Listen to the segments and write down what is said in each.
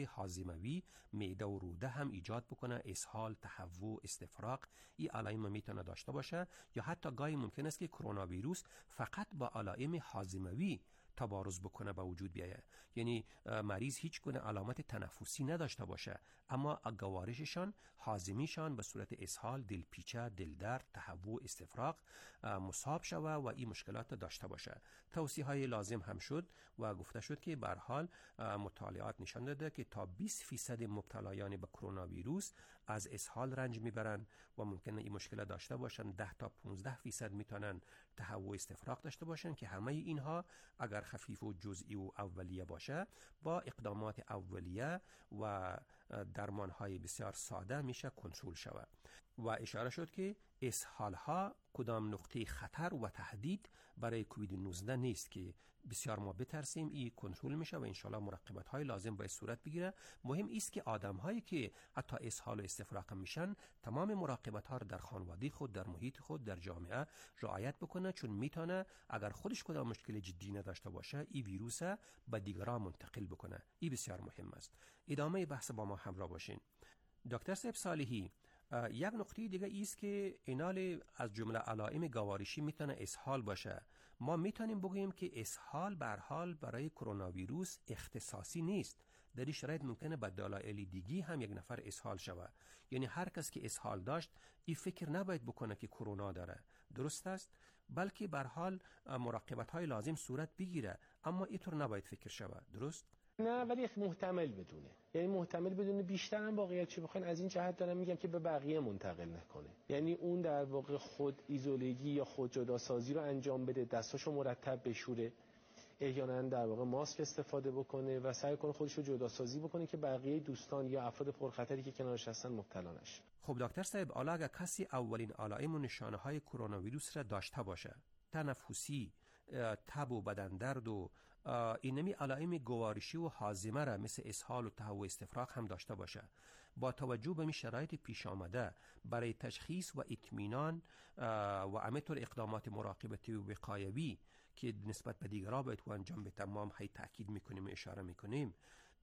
هاضموی، معده و روده هم ایجاد بکنه، اسهال، تهوع، استفراغ، این علائم میتونه داشته باشه. یا حتی گاهی ممکن است که کرونا ویروس فقط با علائم هاضموی تبارز بکنه به وجود بیایه، یعنی مریض هیچ گونه علامت تنفسی نداشته باشه اما گوارششان، هاضمیشان به صورت اسهال، دلپیچه، دلدرد، تهوع، استفراغ مصاب شوه و این مشکلات داشته باشه. توصیه های لازم هم شد و گفته شد که به هر حال مطالعات نشان داده که تا 20% مبتلایان به کرونا ویروس از اسهال رنج میبرن و ممکنه این مشکل داشته باشن. 10 تا 15% میتونن تهوع، استفراغ داشته باشن که همه اینها اگر خفیف و جزئی و اولیه باشه با اقدامات اولیه و درمانهای بسیار ساده میشه کنترل شود. و اشاره شد که اسهال ها کدام نقطه خطر و تهدید برای کووید 19 نیست که بسیار ما بترسیم، این کنترل میشه و انشالله مراقبت های لازم باید صورت بگیره. مهم است که آدم هایی که حتی اسهال و استفراغ میشن تمام مراقبت ها رو در خانواده خود، در محیط خود، در جامعه رعایت بکنه، چون میتونه اگر خودش کدام مشکل جدی نداشته باشه این ویروس به دیگران منتقل بکنه. این بسیار مهم است. ادامه بحث با ما همراه باشین. دکتر صاحب صالحی، یک نکته دیگه ایست که اینال از جمله علائم گوارشی میتونه اسهال باشه. ما میتونیم بگوییم که اسهال به هر حال برای کرونا ویروس اختصاصی نیست. در این شرایط ممکنه به دلایل دیگی هم یک نفر اسهال شوه. یعنی هر کس که اسهال داشت این فکر نباید بکنه که کرونا داره. درست است؟ بلکه به هر حال مراقبت های لازم صورت بگیره، اما اینطور نباید فکر شوه. درست؟ نه، ولی محتمل بدونه، یعنی محتمل بدونه. بیشتر هم واقعیت چه بخواین از این جهت دارم میگم که به بقیه منتقل نکنه، یعنی اون در واقع خود ایزولگی یا خود جداسازی رو انجام بده، دستاشو مرتب بشوره، احیانا در واقع ماسک استفاده بکنه و سعی کنه خودش رو جداسازی بکنه که بقیه دوستان یا افراد پرخطری که کنارش هستن مبتلا نشن. خب دکتر صاحب، حالا اگر کسی اولین علائم و نشانه های کرونا ویروس را داشته باشه، تنفسی، تب و بدن درد و اینمی علائم گوارشی و هاضمه را مثل اسهال و تهوع استفراغ هم داشته باشه، با توجه به این شرایط پیش آمده برای تشخیص و اطمینان و همینطور اقدامات مراقبتی و وقایوی که نسبت به دیگران باید انجام به تمام هی تاکید میکنیم و اشاره میکنیم،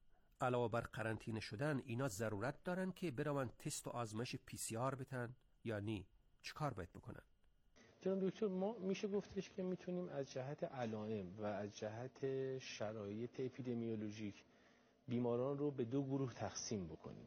علاوه بر قرنطینه شدن، اینا ضرورت دارن که بروند تست و آزمایش PCR بتن یا نی؟ چیکار باید بکنن؟ جناب دکتر، ما میشه گفتش که میتونیم از جهت علائم و از جهت شرایط اپیدمیولوژیک بیماران رو به دو گروه تقسیم بکنیم.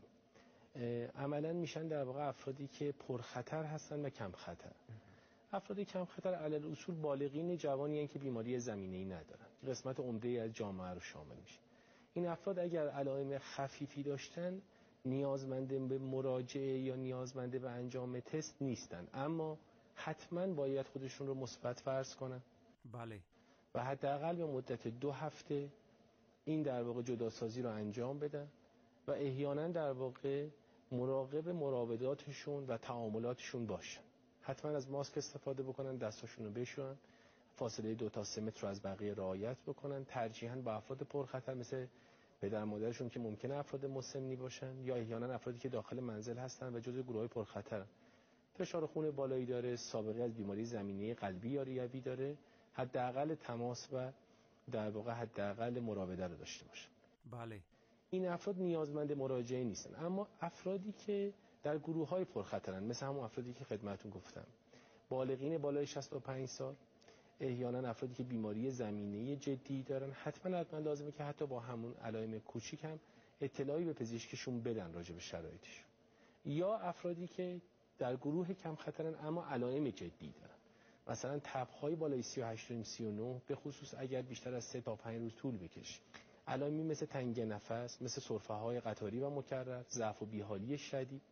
عملا میشن در واقع افرادی که پرخطر هستن و کم خطر. افراد کم خطر علل اصول بالغین جوانی هستند که بیماری زمینه‌ای ندارن، قسمت عمده‌ای از جامعه رو شامل میشه. این افراد اگر علائم خفیفی داشتن نیازمند به مراجعه یا نیازمند به انجام تست نیستن، اما حتما باید خودشون رو مثبت فرض کنن. بله. و حداقل به مدت 2 هفته این در واقع جداسازی رو انجام بدن و احیانا در واقع مراقب مراوداتشون و تعاملاتشون باشن. حتما از ماسک استفاده بکنن، دستاشون رو بشورن، فاصله 2 تا 3 متر رو از بقیه رعایت بکنن، ترجیحاً با افراد پرخطر مثل پدر مادرشون که ممکنه افراد مسنی باشن یا احیانا افرادی که داخل منزل هستن و جزو گروه‌های پرخطرن، فشار خون بالایی داره، سابقه از بیماری زمینه قلبی یا ریوی داره، حداقل تماس و در واقع حداقل مراوده رو داشته باشه. بله. این افراد نیازمند مراجعه نیستن، اما افرادی که در گروه‌های پرخطرن مثل همون افرادی که خدمتتون گفتم، بالغین بالای 65 سال، احیانا افرادی که بیماری زمینه جدی دارن، حتما لازمه که حتی با همون علائم کوچیک هم اطلاعی به پزشکشون بدن راجع به شرایطشون. یا افرادی که در گروه کم خطرن اما علائم جدی دارن، مثلا تب‌های بالای 38 39 به خصوص اگر بیشتر از 3 تا 5 روز طول بکشه، علائمی مثل تنگی نفس، مثل سرفه‌های قطاری و مکرر، ضعف و بیحالی شدید،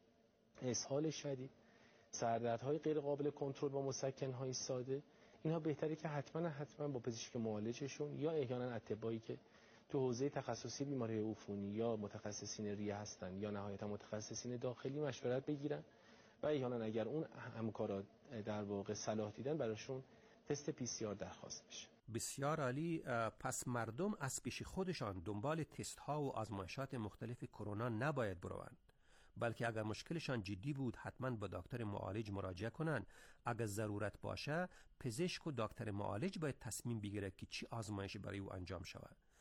اسهال شدید، سردردهای غیر قابل کنترل با مسکن‌های ساده، اینها بهتره که حتما با پزشک معالجشون یا احیانا اطبایی که تو حوزه تخصصی بیماری عفونی یا متخصصین ریه هستن یا نهایتا متخصصین داخلی مشورت بگیرن و احیانا اگر اون همکارا در واقع صلاح دیدن براشون تست PCR درخواست بشه. بسیار عالی. پس مردم از پیش خودشان دنبال تست ها و آزمایشات مختلف کرونا نباید بروند، بلکه اگر مشکلشان جدی بود حتما با دکتر معالج مراجعه کنند. اگر ضرورت باشه پزشک و دکتر معالج باید تصمیم بگیره که چی آزمایشی برای او انجام شود.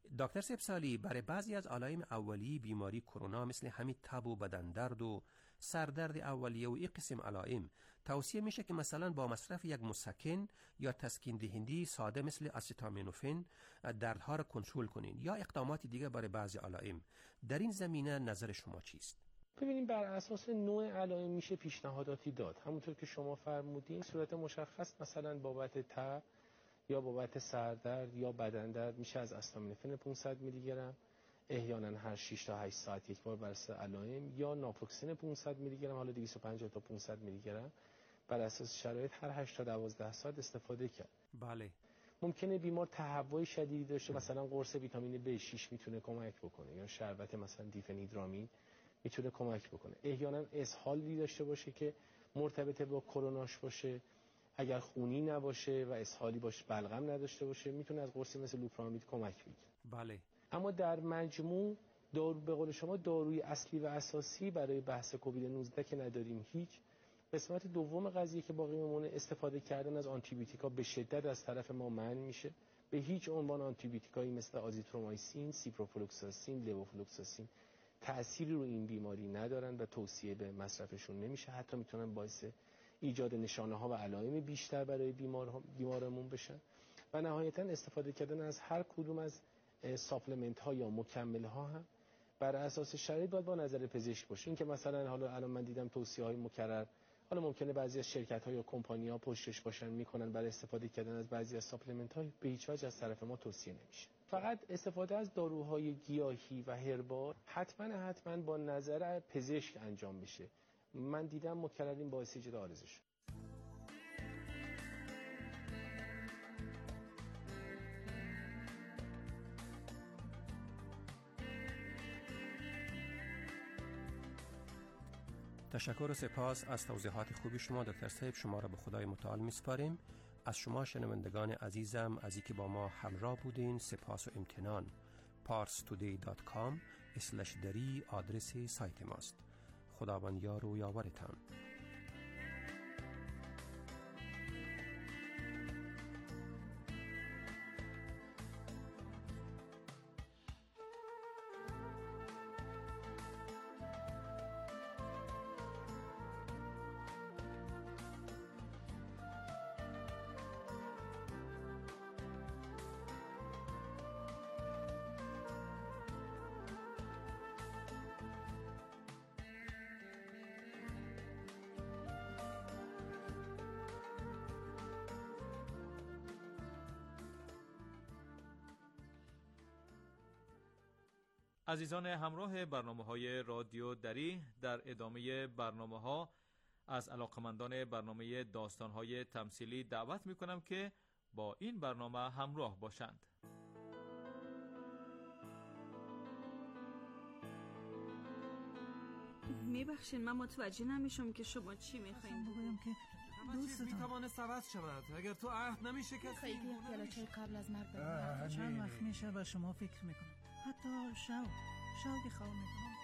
دکتر سپسالی، برای بعضی از علائم اولیه بیماری کرونا مثل همین تب و بدن درد و سردرد اولیه و این قسم علائم توصیه میشه که مثلا با مصرف یک مسکن یا تسکین دهنده ساده مثل آسیتامینوفن دردها را کنترل کنین یا اقدامات دیگه برای بعضی علائم. در این زمینه نظر شما چیست؟ ببینیم بر اساس نوع علائم میشه پیشنهاداتی داد. همونطور که شما فرمودین صورت مشخص مثلا بابت تب یا بابت سردرد یا بدن درد میشه از آستامینوفن 500 میلی گرم احیانا هر 6 تا 8 ساعت یک بار بر اساس علائم، یا ناپروکسن 500 میلی گرم حالا 250 تا 500 میلی گرم بر اساس شرایط هر 8 تا 12 ساعت استفاده کرد. بله. ممکنه بیمار تهوع شدیدی داشته، مثلا قرص ویتامین B6 میتونه کمک بکنه یا شربت مثلا دیفنیدرامین میتونه کمک بکنه. احیانا اسهالی داشته باشه که مرتبط با کروناش باشه، اگر خونی نباشه و اسهالی باشه، بلغم نداشته باشه، میتونه از قرصی مثل لوپرامید کمک بگیره. بله. اما در مجموع دارو به قول شما داروی اصلی و اساسی برای بحث کووید 19 که نداریم. هیچ. قسمت دوم قضیه که باقی میمونه استفاده کردن از آنتیبیوتیکا به شدت از طرف ما منع میشه. به هیچ عنوان آنتیبیوتیکایی مثل آزیترومایسین، سیپروفلوکساسین، لوفلوکساسین تأثیری رو این بیماری ندارن و توصیه به مصرفشون نمیشه. حتی میتونن باعث ایجاد نشانه ها و علائم بیشتر برای بیمارمون بشن. و نهایتا استفاده کردن از هر کدوم از ساپلمنت ها یا مکمل ها هم بر اساس شرایط باید با نظر پزشک باشه. این که مثلا حالا الان من دیدم توصیه های مکرر، حالا ممکنه بعضی از شرکت ها یا کمپانی ها پشتش باشن میکنن برای استفاده کردن از بعضی از ساپلمنت ها، به هیچ وجه از طرف ما توصیه نمیشه. فقط استفاده از داروهای گیاهی و هربال حتما با نظر پزشک انجام بشه. من دیدم مکررین باعث ایجاد عارضه شد. تشکر و سپاس از توضیحات خوبی شما دکتر صاحب. شما را به خدای متعال میسپاریم. از شما شنوندگان عزیزم از اینکه با ما همراه بودین سپاس و امتنان. parstoday.com/dari آدرس سایت ماست. خداوند یار و یاورتان. عزیزان همراه برنامه‌های رادیو دری، در ادامه برنامه‌ها از علاقمندان برنامه داستان‌های تمثیلی دعوت می‌کنم که با این برنامه همراه باشند. میبخشین من متوجه نمیشم که شما چی میخواین بگویم که دوستتون میتوانه عوض شود اگر تو عهد نمیشه که خیلی پیاله‌چای قبل از مرگ بریم. چند وقت میشه و شما فکر میکنم حتی شوقی خواه میکنم.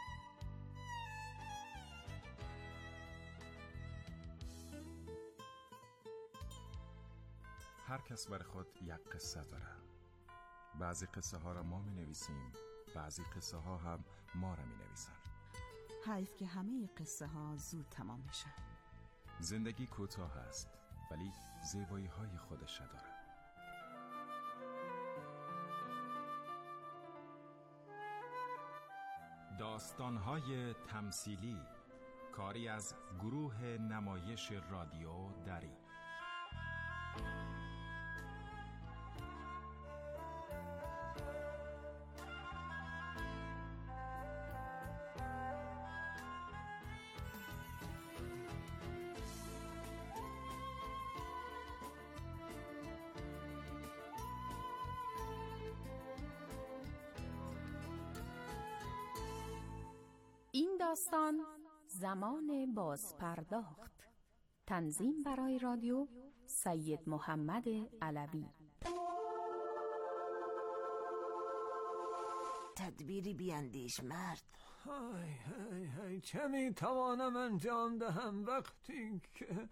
هر کس برای خود یک قصه داره. بعضی قصه ها را ما می نویسیم، بعضی قصه ها هم ما را می نویسن. حیف که همه قصه ها زود تمام میشه. زندگی کوتاه است ولی زیبایی های خودش داره. داستان‌های تمثیلی، کاری از گروه نمایش رادیو دری. این داستان زمان بازپرداخت. تنظیم برای رادیو سید محمد علوی. تدبیری بیاندیش مرد. های چه میتوانم انجام دهم وقتی که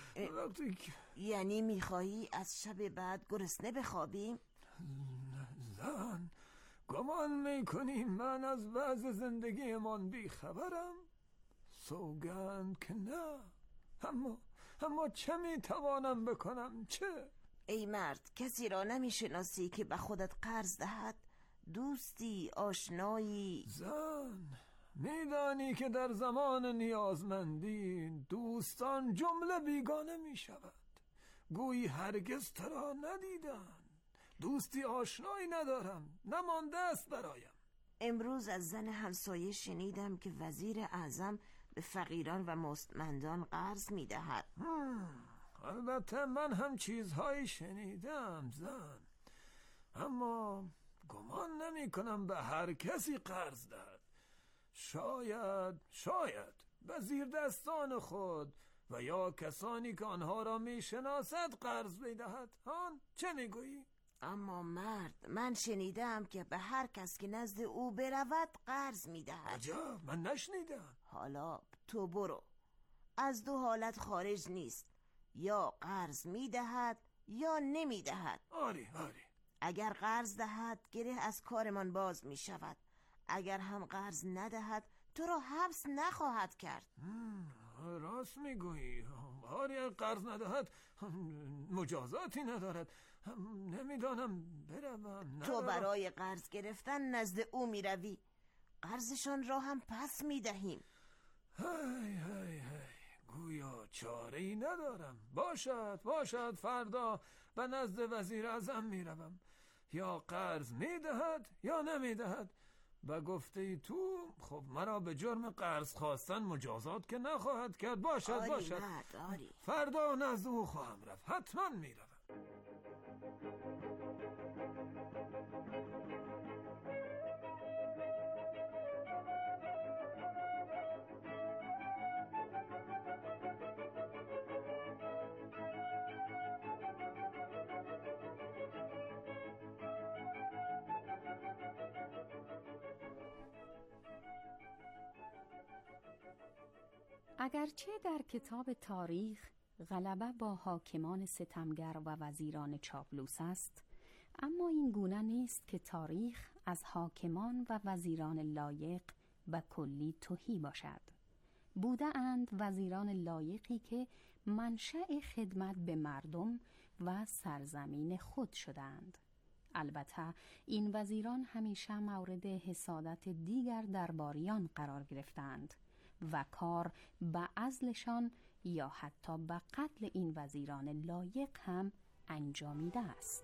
یعنی میخواهی از شب بعد گرسنه بخوابیم؟ زن گمان میکنی من از وضع زندگیمان بیخبرم؟ سوگند که نه. اما چه میتوانم بکنم؟ چه؟ ای مرد، کسی را نمیشناسی که به خودت قرض دهد؟ دوستی، آشنایی؟ زن، میدانی که در زمان نیازمندی دوستان جمله بیگانه میشود. گویی هرگز تو را ندیدند. دوستی آشنایی ندارم، نمانده است برایم. امروز از زن همسایه شنیدم که وزیر اعظم به فقیران و مستمندان قرض میدهد. البته من هم چیزهایی شنیدم زن، اما گمان نمی کنم به هر کسی قرض دهد. شاید به زیردستان خود و یا کسانی که آنها را می شناسد قرض بدهد. چه می گویی؟ اما مرد، من شنیدم که به هر کس که نزد او برود قرض می دهد. عجب، من نشنیدم. حالا تو برو، از دو حالت خارج نیست، یا قرض می دهد یا نمی دهد. آری. اگر قرض دهد گره از کارمان باز می شود، اگر هم قرض ندهد تو را حبس نخواهد کرد. راست می گویی. آری، قرض ندهد مجازاتی ندارد. نمیدانم بروم. تو برای قرض گرفتن نزد او می روی، قرضشان را هم پس می دهیم. هی گویا چاره‌ای ندارم. باشد فردا به نزد وزیر اعظم می روم. یا قرض می دهد یا نمی دهد. به گفته تو خب مرا به جرم قرض خواستن مجازات که نخواهد کرد. باشد. آری. فردا نزد او خواهم رفت، حتما می روم. اگرچه در کتاب تاریخ غلبه با حاکمان ستمگر و وزیران چاپلوس است، اما این گونه نیست که تاریخ از حاکمان و وزیران لایق به کلی تهی باشد. بوده اند وزیران لایقی که منشأ خدمت به مردم و سرزمین خود شدند. البته این وزیران همیشه مورد حسادت دیگر درباریان قرار گرفتند و کار به عزلشان یا حتی به قتل این وزیران لایق هم انجامیده است.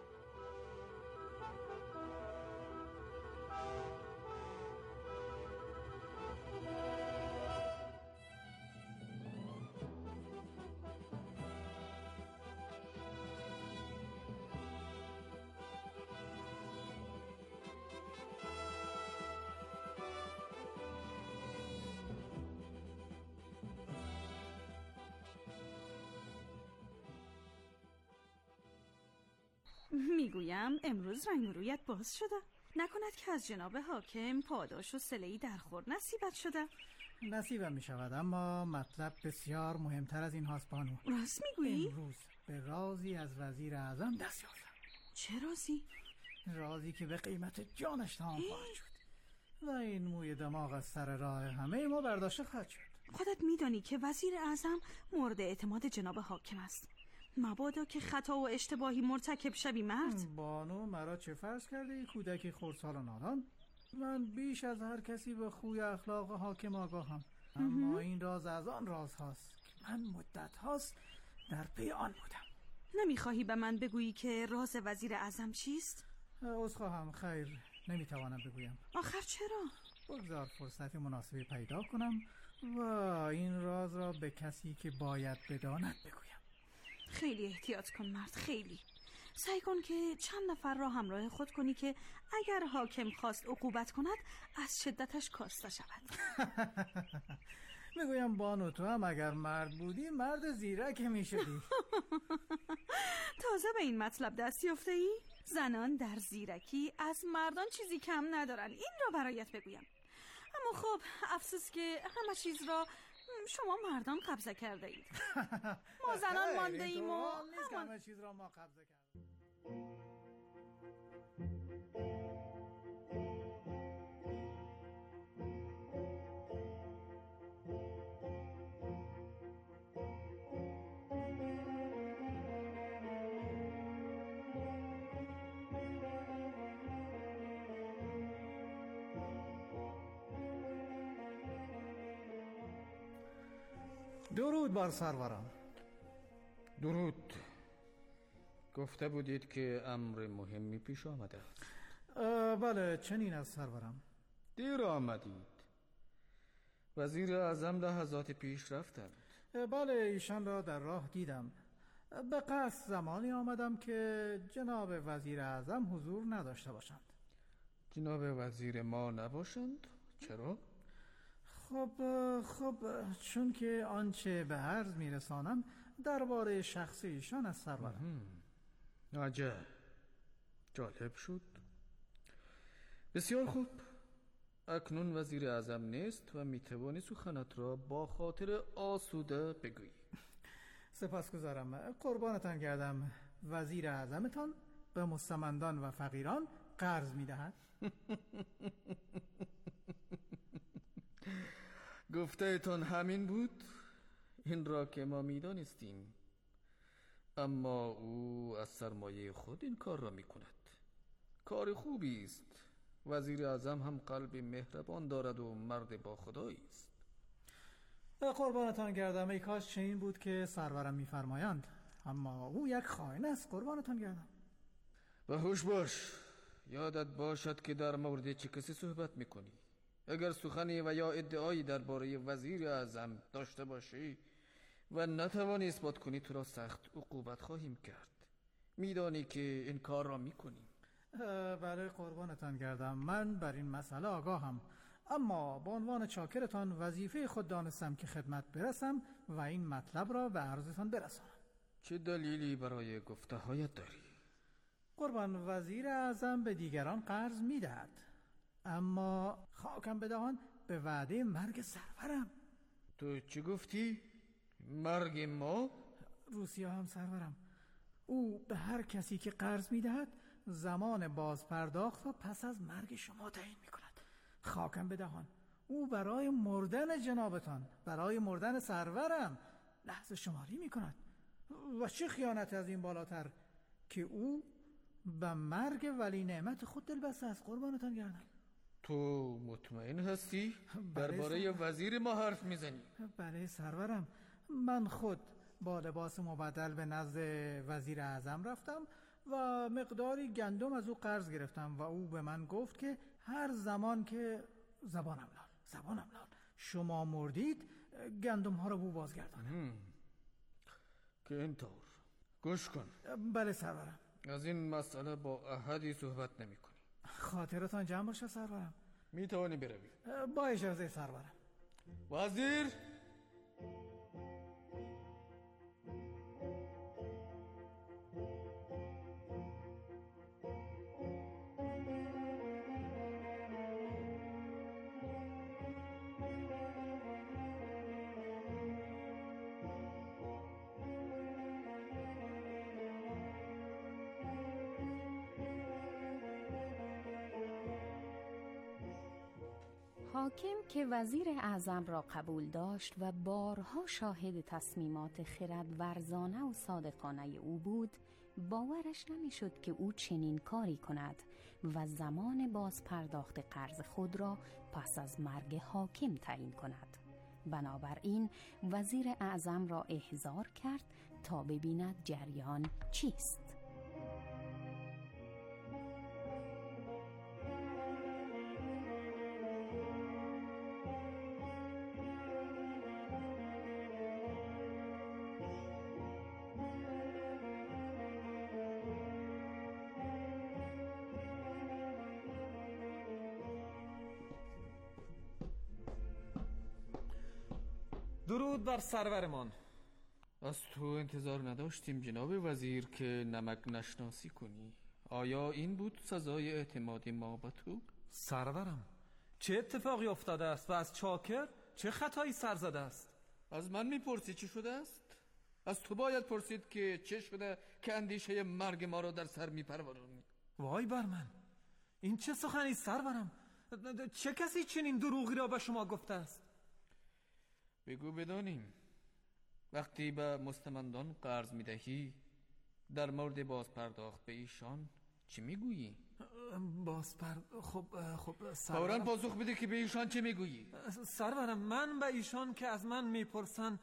میگویم امروز رنگ رویت باز شده. نکند که از جناب حاکم پاداش و صله‌ای در خور نصیبت شده؟ نصیبم می شود، اما مطلب بسیار مهمتر از این هاست بانو. راست میگویی؟ امروز به رازی از وزیر اعظم دست یافتم. چه رازی؟ رازی که به قیمت جانش تمام خواهد شد و این موی دماغ از سر راه همه ما برداشته خواهد شد. خودت میدانی که وزیر اعظم مورد اعتماد جناب حاکم است. مبادا که خطا و اشتباهی مرتکب شوی مرد. بانو مرا چه فرض کرده ای کودکی خردسال و نادان؟ من بیش از هر کسی به خوی اخلاق حاکم آگاهم، اما این راز از آن راز هاست که من مدت هاست در پی آن بودم. نمیخواهی به من بگویی که راز وزیر اعظم چیست؟ عذرخواهم، خیر نمیتوانم بگویم. آخر چرا؟ بگذار فرصت مناسبی پیدا کنم و این راز را به کسی که باید بداند بگویم. خیلی احتیاط کن مرد، خیلی. سعی کن که چند نفر را همراه خود کنی که اگر حاکم خواست عقوبت کند از شدتش کاسته شود. میگویم بانو تو هم اگر مرد بودی مرد زیرک میشدی. تازه به این مطلب دست یافته ای؟ زنان در زیرکی از مردان چیزی کم ندارن، این را برایت بگویم. اما خب افسوس که همه چیز را شما مردان قبضه کرده اید. ما زنان مانده ایم و همه چیز را ما قبضه کردیم. درود بر سرورم. درود. گفته بودید که امر مهمی پیش آمده است. بله چنین است سرورم. دیر آمدید. وزیر اعظم لحظات پیش رفتند. بله ایشان را در راه دیدم. به قصد زمانی آمدم که جناب وزیر اعظم حضور نداشته باشند. جناب وزیر ما نباشند؟ چرا؟ خب چون که آنچه به عرض میرسانم درباره شخص ایشان از سرورم. عجب، جالب شد. بسیار خوب. اکنون وزیر اعظم نیست و میتوانی سخنت را با خاطر آسوده بگویی. سپاسگزارم. قربانتان گردم. وزیر اعظمتان به مستمندان و فقیران قرض میدهد. گفته ایتان همین بود؟ این را که ما میدانستیم، اما او از سرمایه خود این کار را میکند. کار خوبی است. وزیر اعظم هم قلب مهربان دارد و مرد با خدایی است. قربانتان گردم. ای کاش چنین بود که سرورم میفرمایند، اما او یک خائن است. قربانتان گردم. و هوش باش، یادت باشد که در مورد چه کسی صحبت میکنی. اگر سخنی و یا ادعایی درباره وزیر اعظم داشته باشی و نتوانی اثبات کنی، تو را سخت عقوبت خواهیم کرد. میدانی که این کار را میکنی. بله قربانتان گردم. من بر این مسئله آگاهم، اما به عنوان چاکرتان وظیفه خود دانستم که خدمت برسم و این مطلب را به عرضتان برسانم. چه دلیلی برای گفته هایت داری؟ قربان، وزیر اعظم به دیگران قرض میدهد، اما خاکم بدهان به وعده مرگ سرورم. تو چی گفتی؟ مرگ ما؟ روسیه هم سرورم. او به هر کسی که قرض میدهد زمان باز پرداخت و پس از مرگ شما تعیین میکند. خاکم بدهان، او برای مردن جنابتان، برای مردن سرورم لحظه شماری میکند. و چه خیانت از این بالاتر که او به مرگ ولی نعمت خود دل بسته است. قربانتان گردم. تو مطمئن هستی؟ درباره وزیر ما حرف میزنی؟ بله سرورم. من خود با لباس مبدل به نزد وزیر اعظم رفتم و مقداری گندم از او قرض گرفتم و او به من گفت که هر زمان که زبانم لال شما مردید گندم ها رو بو بازگردانم. که اینطور. گوش کن. بله سرورم. از این مسئله با احدی صحبت نمی کنی. خاطرتان جمع باشه سرورم. می توانی بروی. با اجازه سرورم. وزیر. حاکم که وزیر اعظم را قبول داشت و بارها شاهد تصمیمات خردورزانه و صادقانه او بود، باورش نمیشد که او چنین کاری کند و زمان باز پرداخت قرض خود را پس از مرگ حاکم تعیین کند. بنابراین وزیر اعظم را احضار کرد تا ببیند جریان چیست. درود بر سرورمان. از تو انتظار نداشتیم جناب وزیر که نمک نشناسی کنی. آیا این بود سزای اعتماد ما به تو؟ سرورم، چه اتفاقی افتاده است و از چاکر چه خطایی سر زده است؟ از من میپرسی چی شده است؟ از تو باید پرسید که چه شده که اندیشه مرگ ما را در سر میپرورانی. وای بر من، این چه سخنی سرورم؟ چه کسی چنین دروغی را به شما گفته است؟ بگو بدانیم. وقتی به مستمندان قرض میدهی در مورد باز پرداخت به ایشان چی میگویی؟ خب فوراً پاسخ بده که به ایشان چه میگویی؟ سرورم، من به ایشان که از من میپرسن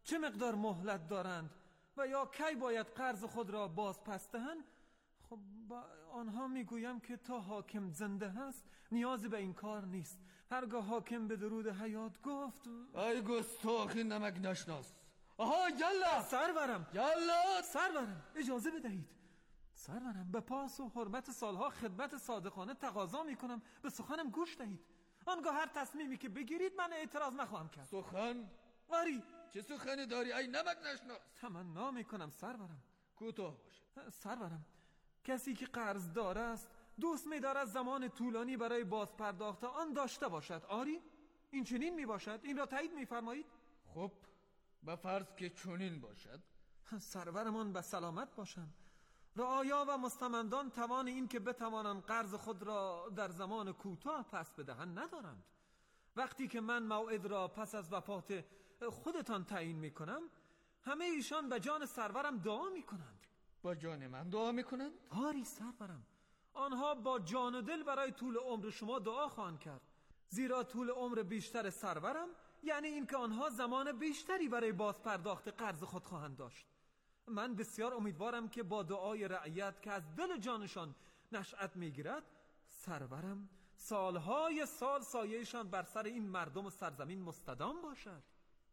چه مقدار مهلت دارند و یا کی باید قرض خود را باز پس دهند، خب با آنها میگویم که تا حاکم زنده هست نیازی به این کار نیست. هرگاه حاکم به درود حیات گفت ای گستاخی نمک نشناس. آها یلا سرورم، یلا سرورم اجازه بدهید. سرورم به پاس و حرمت سالها خدمت صادقانه تقاضا میکنم به سخنم گوش دهید. آنگاه هر تصمیمی که بگیرید من اعتراض نخواهم کرد. سخن؟ آری. چه سخنی داری ای نمک نشناس؟ تمنا میکنم سرورم. کوتاه باشه. سرورم، کسی که قرض دار است دوست می‌دارد زمان طولانی برای بازپرداخت آن داشته باشد. آری؟ این چنین میباشد؟ این را تایید میفرمایید؟ خب به فرض که چنین باشد. سرورمان به سلامت باشند. رعایا و مستمندان توان این که بتوانند قرض خود را در زمان کوتاه پس بدهند ندارند. وقتی که من موعد را پس از وفات خودتان تعیین میکنم، همه ایشان به جان سرورم دعا میکنند. با جان من دعا میکنند؟ آری سرورم، آنها با جان و دل برای طول عمر شما دعا خواهند کرد، زیرا طول عمر بیشتر سرورم یعنی اینکه آنها زمان بیشتری برای بازپرداخت قرض خود خواهند داشت. من بسیار امیدوارم که با دعای رعیت که از دل جانشان نشأت میگیرد، سرورم سالهای سال سایه‌شان بر سر این مردم و سرزمین مستدام باشد.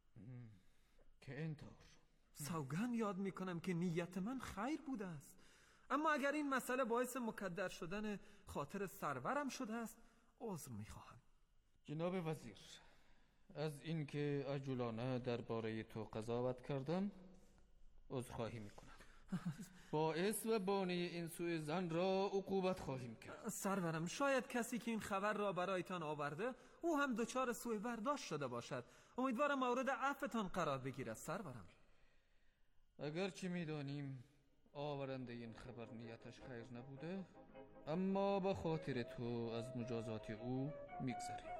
که اینطور سوگند یاد میکنم که نیت من خیر بوده است، اما اگر این مسئله باعث مکدر شدن خاطر سرورم شده است عذر میخواهم. جناب وزیر، از اینکه عجولانه درباره تو قضاوت کردم عذرخواهی میکنم. باعث و بانی این سوء ظن را عقوبت خواهیم کرد. سرورم، شاید کسی که این خبر را برایتان آورده او هم دچار سوء برداشت شده باشد. امیدوارم مورد عفوتان قرار بگیرد سرورم. اگرچه میدانیم آورنده این خبر نیتش خیر نبوده، اما به خاطر تو از مجازات او میگذریم.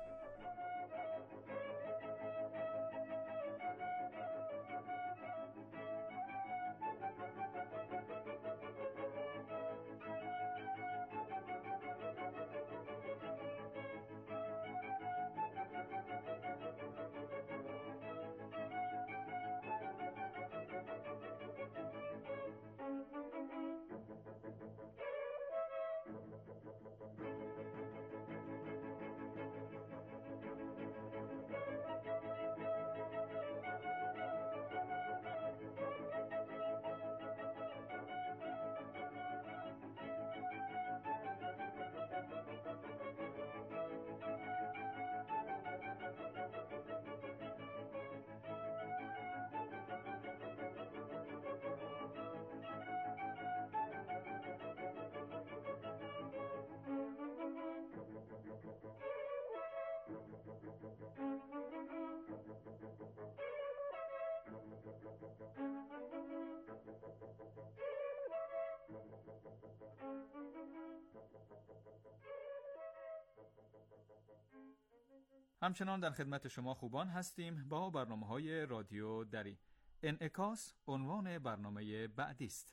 همچنان در خدمت شما خوبان هستیم با برنامه‌های رادیو دری. انعکاس عنوان برنامه بعدی است.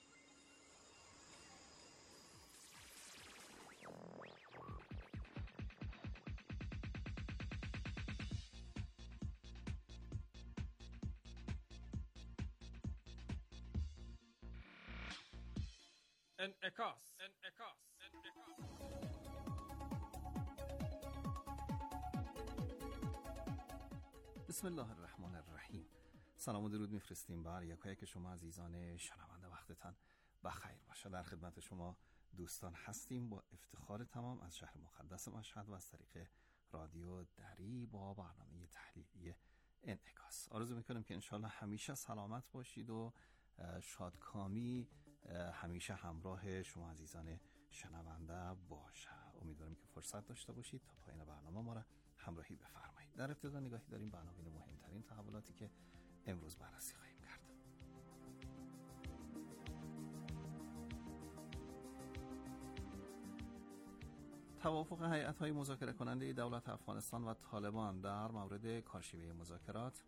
انعکاس. بسم الله الرحمن الرحیم. سلام و درود میفرستیم بر یکایک شما عزیزان شنونده. وقتتان بخیر باشه. در خدمت شما دوستان هستیم با افتخار تمام از شهر مقدس مشهد و از طریق رادیو دری با برنامه تحلیلی انعکاس. آرزو میکنم که انشالله همیشه سلامت باشید و شادکامی همیشه همراه شما عزیزان شنونده باشه. امیدوارم که فرصت داشته باشید تا پایان برنامه ما را همراهی بفرمایید. در ابتدا نگاهی داریم به عناوین مهمترین تحولاتی که امروز بررسی خواهیم کرد. توافق هیئت‌های مذاکره کننده دولت افغانستان و طالبان در مورد کارشیوه مذاکرات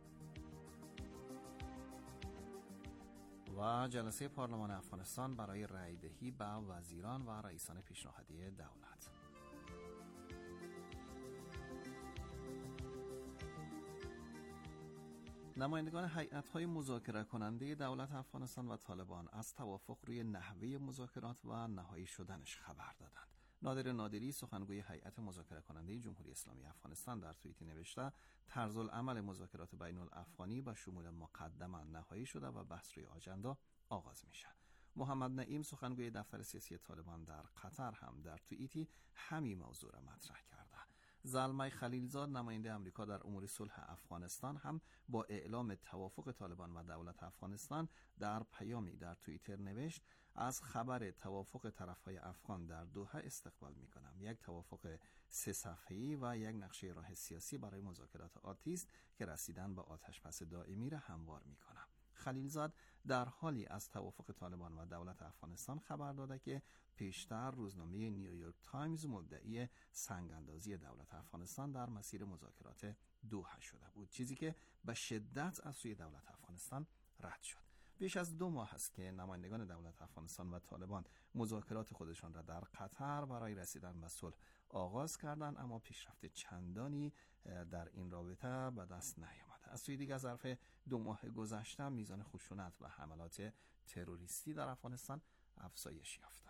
و جلسه پارلمان افغانستان برای رأی دهی به وزیران و رئیسان پیشنهادی دولت. نمایندگان هیئت‌های مذاکره کننده دولت افغانستان و طالبان از توافق روی نحوه مذاکرات و نهایی شدنش خبر دادند. نادر نادری سخنگوی هیئت مذاکره کننده جمهوری اسلامی افغانستان در توییتی نوشته طرزالعمل مذاکرات بین الافغانی به شمول مقدمه نهایی شده و بحث روی آجندا آغاز میشه. محمد نعیم سخنگوی دفتر سیاسی طالبان در قطر هم در توییتی همین موضوع را مطرح کرده. زلمه خلیلزاد نماینده امریکا در امور صلح افغانستان هم با اعلام توافق طالبان و دولت افغانستان در پیامی در توییتر نوشت از خبر توافق طرفهای افغان در دوحه استقبال می‌کنم. یک توافق 3 صفحه‌ای و یک نقشه راه سیاسی برای مذاکرات آتی است که رسیدن به آتش‌بس دائمی را هموار می‌کنم. خلیلزاد در حالی از توافق طالبان و دولت افغانستان خبر داده که پیشتر روزنامه نیویورک تایمز مدعی سنگ‌اندازی دولت افغانستان در مسیر مذاکرات دوحه شده بود، چیزی که به شدت از سوی دولت افغانستان رد شد. بیش از 2 ماه است که نمایندگان دولت افغانستان و طالبان مذاکرات خودشان را در قطر برای رسیدن به صلح آغاز کردند، اما پیشرفت چندانی در این رابطه به دست نیامده. از سوی دیگر ظرف 2 ماه گذشته میزان خشونت و حملات تروریستی در افغانستان افزایش یافته.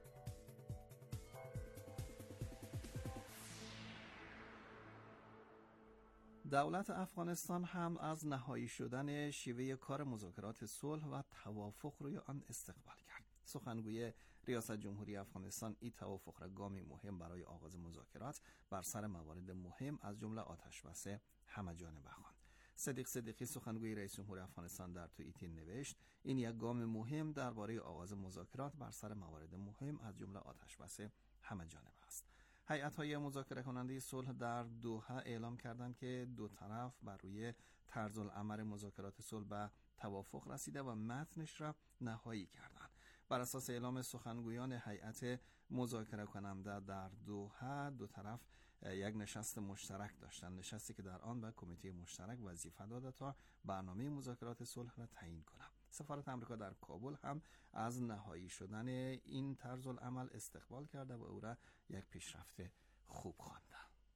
دولت افغانستان هم از نهایی شدن شیوه کار مذاکرات صلح و توافق روی آن استقبال کرد. سخنگوی ریاست جمهوری افغانستان این توافق را گامی مهم برای آغاز مذاکرات بر سر موارد مهم از جمله آتش‌بس همه‌جانبه خواند. صدیق صدیقی سخنگوی رئیس جمهور افغانستان در توییتی نوشت این یک گام مهم درباره آغاز مذاکرات بر سر موارد مهم از جمله آتش‌بس همه‌جانبه است. هیئت‌های مذاکره کننده صلح در دوحه اعلام کردند که دو طرف بر روی طرزالعمل مذاکرات صلح به توافق رسیده و متنش را نهایی کردند. بر اساس اعلام سخنگویان هیئت مذاکره کننده در دوحه، دو طرف یک نشست مشترک داشتند، نشستی که در آن به کمیته مشترک وظیفه داده تا برنامه مذاکرات صلح را تعیین کند. سفارت آمریکا در کابل هم از نهایی شدن این طرزالعمل استقبال کرده و او را یک پیشرفت خوب خوانده.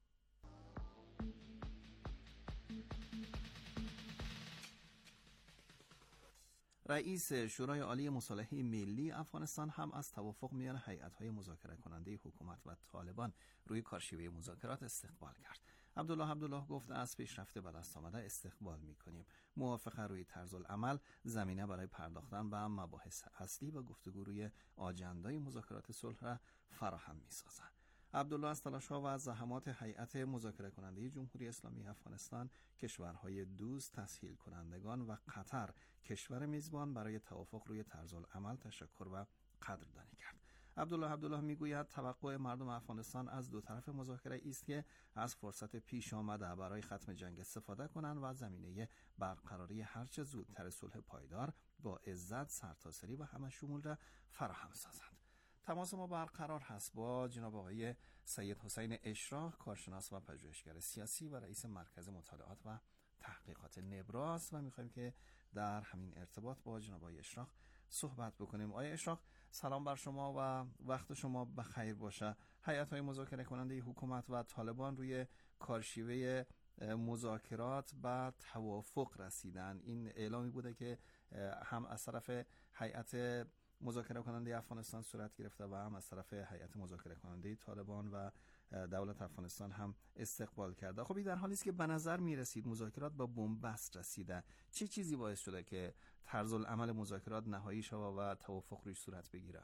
رئیس شورای عالی مصالحه ملی افغانستان هم از توافق میان هیئت‌های مذاکره کننده حکومت و طالبان روی کارشیوه مذاکرات استقبال کرد. عبدالله گفت از پیشرفت به دست آمده استقبال می‌کنیم. موافقه روی طرزالعمل زمینه برای پرداختن به مباحث اصلی و گفتگو روی آجندای مذاکرات صلح را فراهم می‌سازد. عبدالله از تلاش‌ها و زحمات هیئت مذاکره کننده جمهوری اسلامی افغانستان، کشورهای دوست، تسهیل کنندگان و قطر کشور میزبان برای توافق روی طرزالعمل تشکر و قدردانی کرد. عبدالله میگوید توقع مردم افغانستان از دو طرف مذاکره است که از فرصت پیش آمده برای ختم جنگ استفاده کنند و زمینه برقراری هرچه زودتر صلح پایدار با عزت، سرتاسری و همه شمول را فراهم سازند. تماس ما برقرار هست با جناب آقای سید حسین اشراق، کارشناس و پژوهشگر سیاسی و رئیس مرکز مطالعات و تحقیقات نبراس و می‌خوایم که در همین ارتباط با جناب آقای اشراق صحبت بکنیم. آقای اشراق، سلام بر شما و وقت شما بخیر باشه. هیئت‌های مذاکره کننده حکومت و طالبان روی کارشیوه مذاکرات با توافق رسیدن. این اعلامی بوده که هم از طرف هیئت مذاکره کننده افغانستان صورت گرفته و هم از طرف هیئت مذاکره کننده طالبان و دولت افغانستان هم استقبال کرده. خب این در حالی است که به نظر می رسید مذاکرات با بنبست رسیده. چه چیزی باعث شده که طرزالعمل مذاکرات نهایی شود و توافق روی صورت بگیره؟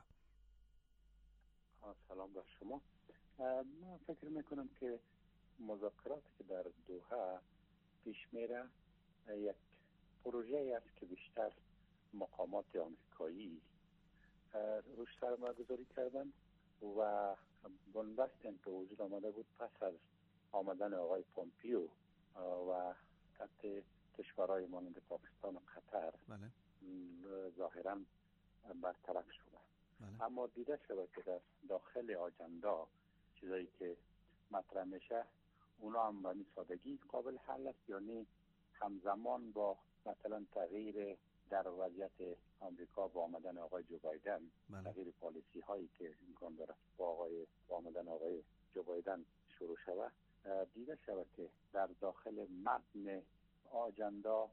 سلام بر شما. من فکر میکنم که مذاکراتی که در دوحه پیش میره یک پروژه است که بیشتر مقامات آمریکایی روش سرمایه‌گذاری کردن و بنبست این به وجود آمده بود پس از آمدن آقای پومپیو و تحت کشورهای مانند پاکستان و قطر ظاهراً برطرف شده. اما دیده شده که در داخل آجندا چیزایی که مطرح میشه اونا هم به سادگی قابل حل است، یعنی همزمان با مثلا تغییر در وضعیت آمریکا با آمدن آقای جو بایدن، تغییر پالیسی هایی که امکان داره با آمدن آقای جو بایدن شروع شود، دیده شود که در داخل متن آجندا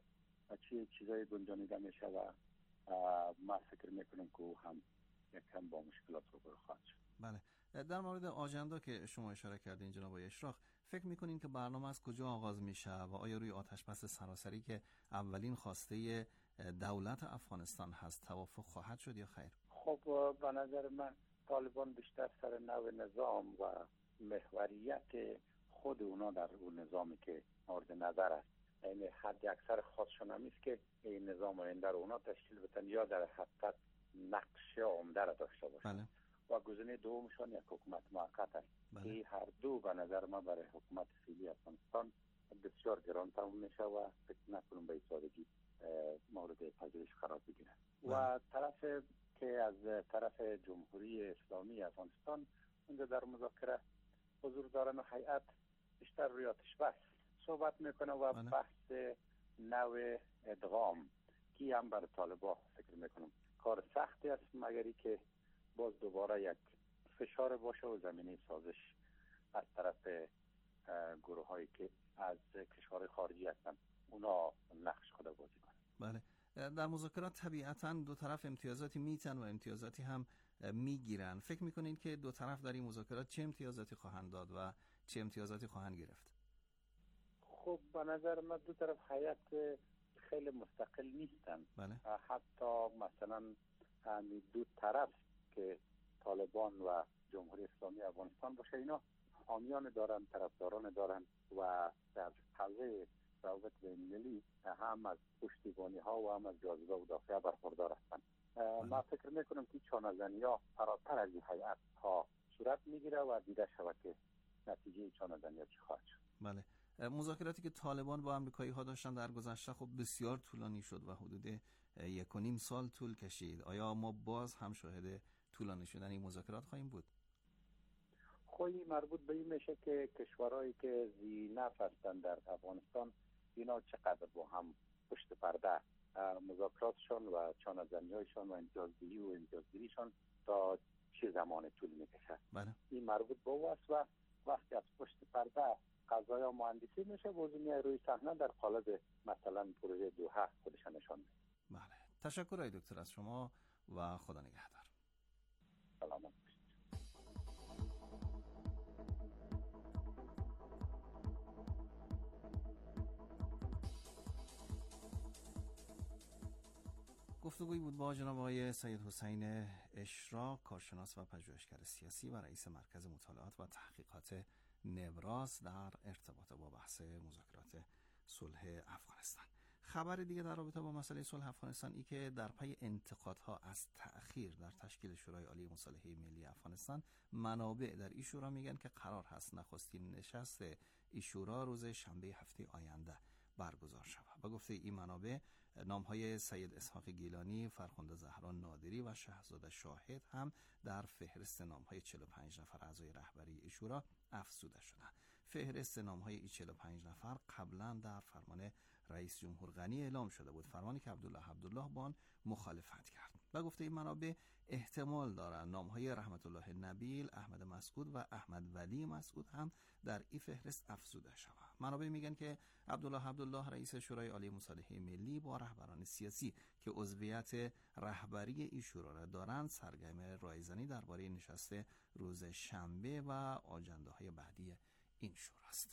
چه چیزایی گنجانیده میشه و ما فکر میکنم که او هم یک کم با مشکلات روبرو خواهد شد. بله، در مورد آژاندا که شما اشاره کردین جناب آقای اشراق، فکر میکنین که برنامه از کجا آغاز میشه و آیا روی آتشبس سراسری که اولین خواسته دولت افغانستان هست توافق خواهد شد یا خیر؟ خب به نظر من طالبان بیشتر سر نوع نظام و محوریت خود اونا در اون نظامی که مورد نظر است، یعنی حد اکثر خواستشون هم است که این نظام آینده رو اونا تشکیل بدن یا در حقیقت نقش عمده را داشته باشن. بله. و گزینه دومشان یک حکومت موقت است. این هر دو به نظر من برای حکومت فعلی افغانستان بسیار گران تمام میشه و فکر نکنم به سادگی مورد پذیرش قرار بگیره. و طرف که از طرف جمهوری اسلامی افغانستان اونجا در مذاکره حضور دارن و هیئت بیشتر روی آتشبس صحبت میکنه و بحث نوع ادغام کی هم برای طالبان فکر میکنم کار سختی است، مگری که باز دوباره یک فشار باشه و زمینه سازش از طرف گروه هایی که از کشور خارجی هستن اونا نقش خود بازی کنن. بله، در مذاکرات طبیعتاً دو طرف امتیازاتی میتن و امتیازاتی هم میگیرن. فکر میکنین که دو طرف در این مذاکرات چه امتیازاتی خواهند داد و چه امتیازاتی خواهند گرفت؟ خب به نظر من دو طرف هیئت خیلی مستقل نیستن. بله. حتی مثلا دو طرف که طالبان و جمهوری اسلامی افغانستان باشه اینا حامیان دارن، طرفداران دارن و در حوزه روابط بین‌المللی هم از پشتیبانی ها و هم از جاذبه و دافعه برخوردار هستند. من فکر میکنم که چانه‌زنی ها فراتر از این هیئت ها صورت میگیره و دیده شود که نتیجه چانه‌زنی ها چی خواهد شد. بله، مذاکراتی که طالبان با آمریکایی ها داشتن در گذشته خب بسیار طولانی شد و حدود 1.5 سال طول کشید. آیا ما باز هم شاهد طولانی شدن این مذاکرات خواهیم بود؟ خواهی مربوط به این میشه که کشورهایی که ذی‌نفع هستند در افغانستان اینا چقدر با هم پشت پرده مذاکراتشون و چانه‌زنی‌هایشون و امتیازگیری و امتیازگیریشون تا چه زمان طول میکشه. بله. این مربوط به او است و وقتی از پشت پرده قضایا مهندسی میشه بازی روی صحنه در قالب مثلا پروژه دوحه خودش نشان میده. بله، تشکر آقای دکتر از شما و خدا نگهدار. سلامت. گفتگوی بود با جناب آقای سید حسین اشراق، کارشناس و پژوهشگر سیاسی و رئیس مرکز مطالعات و تحقیقات نوراس در ارتباط با بحث مذاکرات صلح افغانستان. خبر دیگه در رابطه با مسئله صلح افغانستان ای که در پی انتقادها از تأخیر در تشکیل شورای عالی مصالحه ملی افغانستان، منابع در این شورا میگن که قرار هست نخستین نشست این شورا روز شنبه هفته آینده برگزار شود. و گفته این منابع نامهای سید اسحاق گیلانی، فرخنده زهرا نادری و شهزاده شاهد هم در فهرست نامهای 45 نفر اعضای رهبری شورا افزوده شده. فهرست نامهای این 45 نفر قبلا در فرمان رئیس جمهور غنی اعلام شده بود، فرمانی که عبدالله با آن مخالفت کرد. و گفته این منابع احتمال دارند نامهای رحمت الله نبیل، احمد مسعود و احمد ولی مسعود هم در این فهرست افزوده شود. منابع میگن که عبدالله رئیس شورای عالی مصالحه ملی با رهبران سیاسی که عضویت رهبری این شورا را دارند سرگرم رایزنی درباره نشست روز شنبه و آجنده های بعدی این شورا است.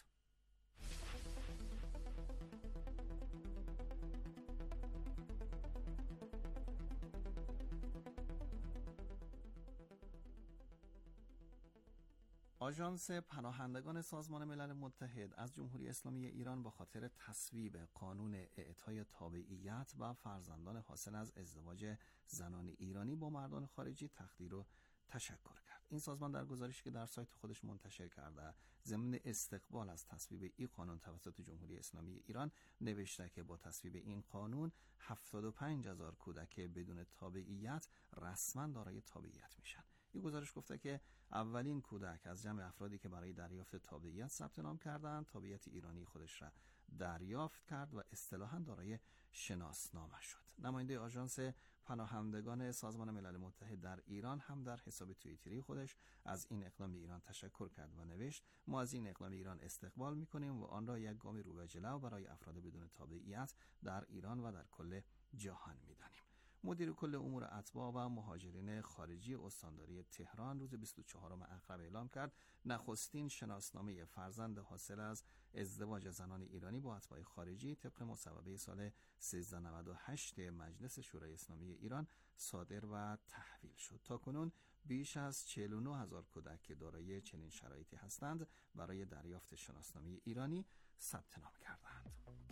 آژانس پناهندگان سازمان ملل متحد از جمهوری اسلامی ایران با خاطر تصویب قانون اعطای تابعیت و فرزندان حاصل از ازدواج زنان ایرانی با مردان خارجی تقدیر و تشکر کرد. این سازمان در گزارشی که در سایت خودش منتشر کرده ضمن استقبال از تصویب این قانون توسط جمهوری اسلامی ایران نوشته که با تصویب این قانون 75,000 کودک بدون تابعیت رسما دارای تابعیت میشن. این گزارش گفته که اولین کودک از جمع افرادی که برای دریافت تابعیت ثبت نام کردند تابعیت ایرانی خودش را دریافت کرد و اصطلاحاً دارای شناسنامه شد. نماینده آژانس پناهندگان سازمان ملل متحد در ایران هم در حساب توییتری خودش از این اقدام ایران تشکر کرد و نوشت: ما از این اقدام ایران استقبال می‌کنیم و آن را یک گام رو به جلو برای افراد بدون تابعیت در ایران و در کل جهان می‌دانیم. مدیر کل امور اتباع و مهاجرین خارجی استانداری تهران روز 24 اکتبر اعلام کرد نخستین شناسنامه فرزند حاصل از ازدواج زنان ایرانی با اتباع خارجی طبق مصوبه سال 1398 مجلس شورای اسلامی ایران صادر و تحویل شد. تاکنون بیش از 49000 کودک که دارای چنین شرایطی هستند برای دریافت شناسنامه ایرانی ثبت نام کردند.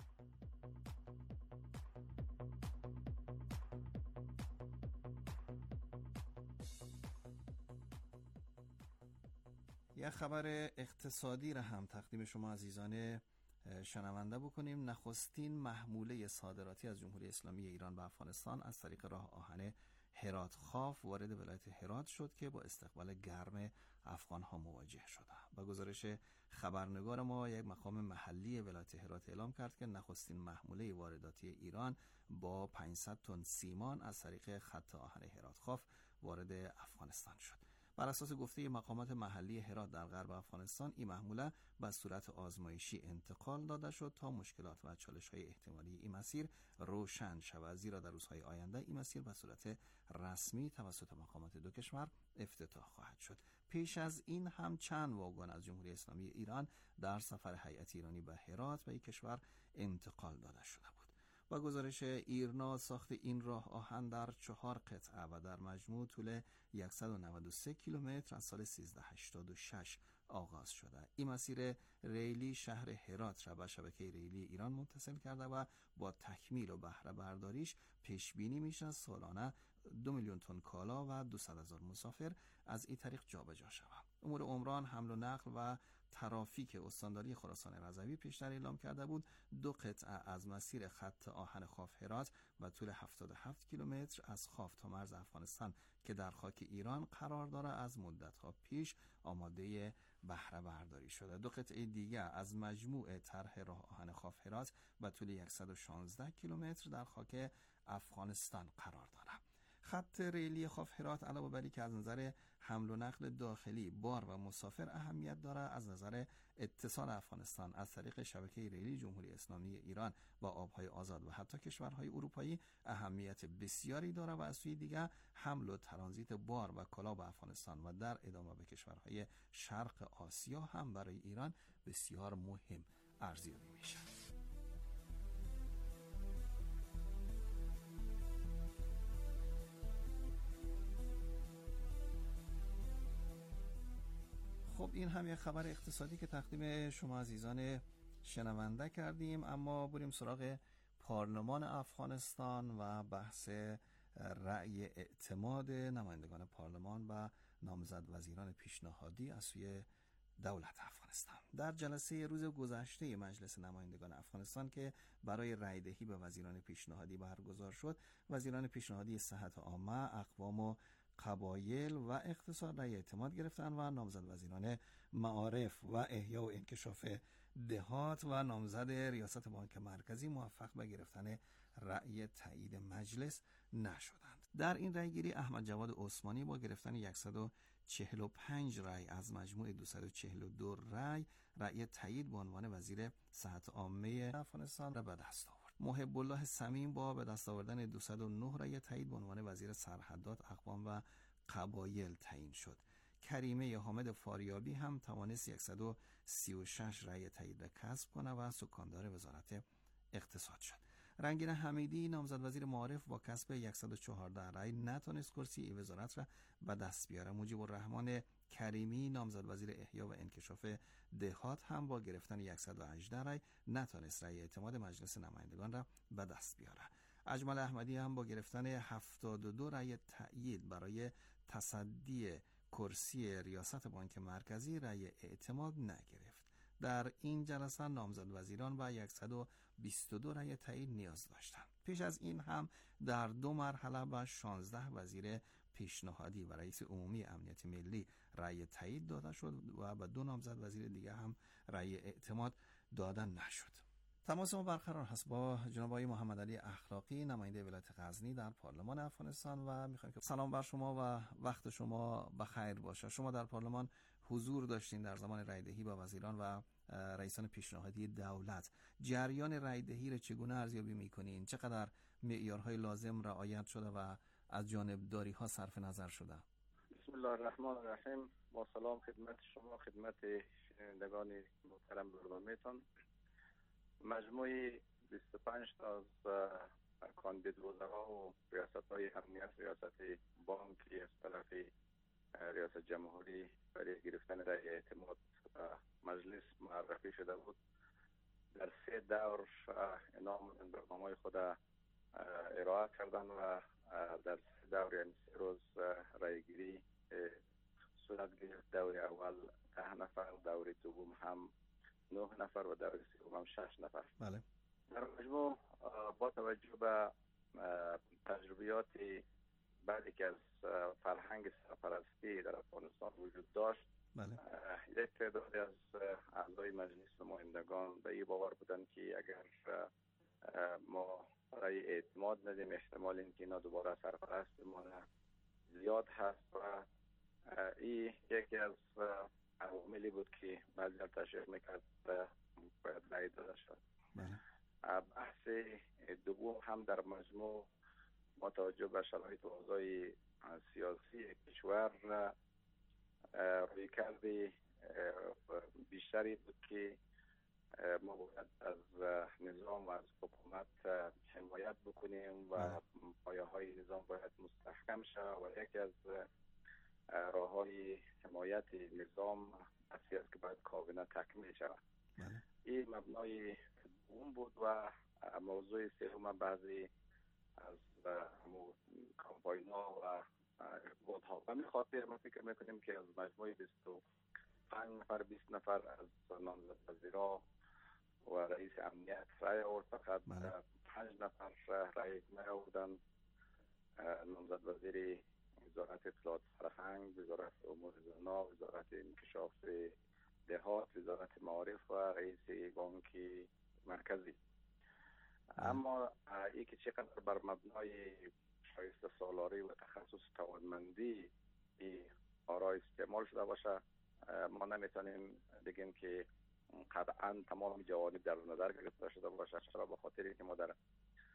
یک خبر اقتصادی را هم تقدیم شما عزیزان شنونده بکنیم. نخستین محموله صادراتی از جمهوری اسلامی ایران به افغانستان از طریق راه آهن هرات خاف وارد ولایت هرات شد که با استقبال گرم افغان‌ها مواجه شد. با گزارش خبرنگار ما، یک مقام محلی ولایت هرات اعلام کرد که نخستین محموله وارداتی ایران با 500 تن سیمان از طریق خط آهن هرات خاف وارد افغانستان شد. بر اساس گفته مقامات محلی هرات در غرب افغانستان، این محموله به صورت آزمایشی انتقال داده شد تا مشکلات و چالش‌های احتمالی این مسیر روشن شود، زیرا در روزهای آینده این مسیر به صورت رسمی توسط مقامات دو کشور افتتاح خواهد شد. پیش از این هم چند واگن از جمهوری اسلامی ایران در سفر هیئت ایرانی به هرات به این کشور انتقال داده شده بود. با گزارش ایرنا، ساخت این راه آهن در 4 قطعه و در مجموع طول 193 کیلومتر از سال 1386 آغاز شده. این مسیر ریلی شهر هرات را به شبکه ریلی ایران متصل کرده و با تکمیل و بهره برداریش پیش بینی میشه سالانه 2 میلیون تن کالا و 200,000 مسافر از این طریق جابجا شود. امور عمران، حمل و نقل و ترافیک استانداری خراسان رضوی پیشتر اعلام کرده بود 2 قطعه از مسیر خط آهن خاف هرات و طول 77 کیلومتر از خاف تا مرز افغانستان که در خاک ایران قرار داره از مدت‌ها پیش آماده بهره برداری شده. 2 قطعه دیگر از مجموع طرح راه آهن خاف هرات و طول 116 کیلومتر در خاک افغانستان قرار داره. خط ریلی خاف هرات علاوه بر اینکه از نظر حمل و نقل داخلی، بار و مسافر اهمیت داره، از نظر اتصال افغانستان از طریق شبکه ریلی جمهوری اسلامی ایران با آبهای آزاد و حتی کشورهای اروپایی اهمیت بسیاری داره و از سوی دیگر حمل و ترانزیت بار و کالا به افغانستان و در ادامه به کشورهای شرق آسیا هم برای ایران بسیار مهم ارزیابی میشه. خب این هم یک خبر اقتصادی که تقدیم شما عزیزان شنونده کردیم. اما بریم سراغ پارلمان افغانستان و بحث رأی اعتماد نمایندگان پارلمان و نامزد وزیران پیشنهادی از سوی دولت افغانستان. در جلسه روز گذشته مجلس نمایندگان افغانستان که برای رأی دهی به وزیران پیشنهادی برگزار شد، وزیران پیشنهادی صحت عامه، اقوام و قبایل و اقتصاد رأی اعتماد گرفتند و نامزد وزیران معارف و احیا و انکشاف دهات و نامزد ریاست بانک مرکزی موفق به گرفتن رأی تایید مجلس نشدند. در این رأیگیری احمد جواد عثمانی با گرفتن 145 رأی از مجموع 242 رأی تایید به عنوان وزیر صحت عامه افغانستان را به دست آورد. محب الله صمیم با به دست آوردن 209 رأی تایید به عنوان وزیر سرحدات، اقوام و قبایل تعیین شد. کریمه حامد فاریابی هم توانست 136 رأی تایید را کسب کنه و سکاندار وزارت اقتصاد شد. رنگین حمیدی نامزد وزیر معارف با کسب 114 رأی نتونست کرسی ای وزارت را به دست بیاره. مجیب الرحمن کریمی نامزد وزیر احیا و انکشاف دهات هم با گرفتن 118 رأی نتونست رأی اعتماد مجلس نمایندگان را به دست بیاره. اجمل احمدی هم با گرفتن 72 رأی تأیید برای تصدی کرسی ریاست بانک مرکزی رأی اعتماد نگرفت. در این جلسه نامزد وزیران و 122 رأی تایید نیاز داشتند. پیش از این هم در 2 مرحله به 16 وزیر پیشنهادی و رئیس عمومی امنیت ملی رأی تایید داده شد و به 2 نامزد وزیر دیگه هم رأی اعتماد داده نشد. تماس ما برقرار هست با جناب آقای محمد علی اخلاقی، نماینده ولایت غزنی در پارلمان افغانستان و میخوایم که سلام بر شما و وقت شما بخیر باشه. شما در پارلمان حضور داشتین در زمان رأی‌دهی با وزیران و رئیسان پیشنهادی دولت. جریان رأی‌دهی را چگونه ارزیابی میکنین؟ چقدر معیارهای لازم رعایت شده و از جانبداری‌ها صرف نظر شده؟ بسم الله الرحمن الرحیم. با سلام خدمت شما، خدمت شنوندگان محترم برنامه‌تان. مجموعی 25 تا از کاندید وزرا و ریاست‌های امنیت، ریاست بانکی از طرف ریاست جمهوری برای گرفتن رأی اعتماد مجلس معرفی شده بود. در 3 دور اینا برنامه‌های خود ارائه کردن و در 3 دور یعنی 3 روز رأیگیری صورت گرفت. دور اول 10 نفر، دور دوم هم 9 نفر و دور سوم هم 6 نفر. بله. در مجموع با توجه به تجربیات بعدی که از فرهنگ سرپرستی در افغانستان وجود داشت، بله. یک تعدادی از اعضای مجلس نمایندگان به این باور بودند که اگر ما برای اعتماد ندیم احتمال اینکه اینا دوباره سرپرست ما زیاد هست و این یکی از عواملی بود که بعضی تشویق میکرد باید رأی داده شد. بحث دوم هم در مجموع با توجه به شرایط اوضاع سیاسی کشور روی کرده بیشتری بود که ما باید از نظام و از حکومت حمایت بکنیم و پایه های نظام باید مستحکم شود و یکی از راه های حمایت نظام اصلی است که باید کابینه تکمیل شود. این مبنای دوم بود و موضوع سوم بعضی از کامپاین ها و ارتباط ها. و همین خاطر ما فکر میکنیم که از مجموع 25 نفر 20 نفر از نامزد وزیرا و رئیس امنیت رأی آورد، فقط 5 نفر رأی نیاوردن. نامزد وزیر وزارت اطلاعات فرهنگ، وزارت امور زنا، وزارت انکشاف دهات، وزارت معارف و رئیس بانک مرکزی. اما این که چقدر بر مبنای شایسته سالاری و تخصص توانمندی این آرا استعمال شده باشه ما نمیتونیم بگیم که قطعا تمام جوانب در نظر گرفته شده باشه، چرا به خاطری که ما در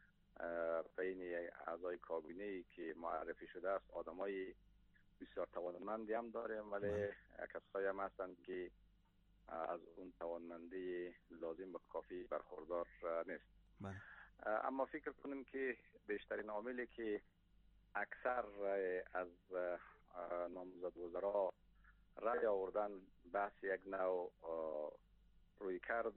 بین اعضای کابینه که معرفی شده است آدمای بسیار توانمندی هم داریم، ولی کسایی هم هستند که از اون توانمندی لازم و کافی برخوردار نیست. اما فکر کنیم که بیشترین عاملی که اکثر از نامزد وزرا رأی آوردن بحث یک نوع رویکرد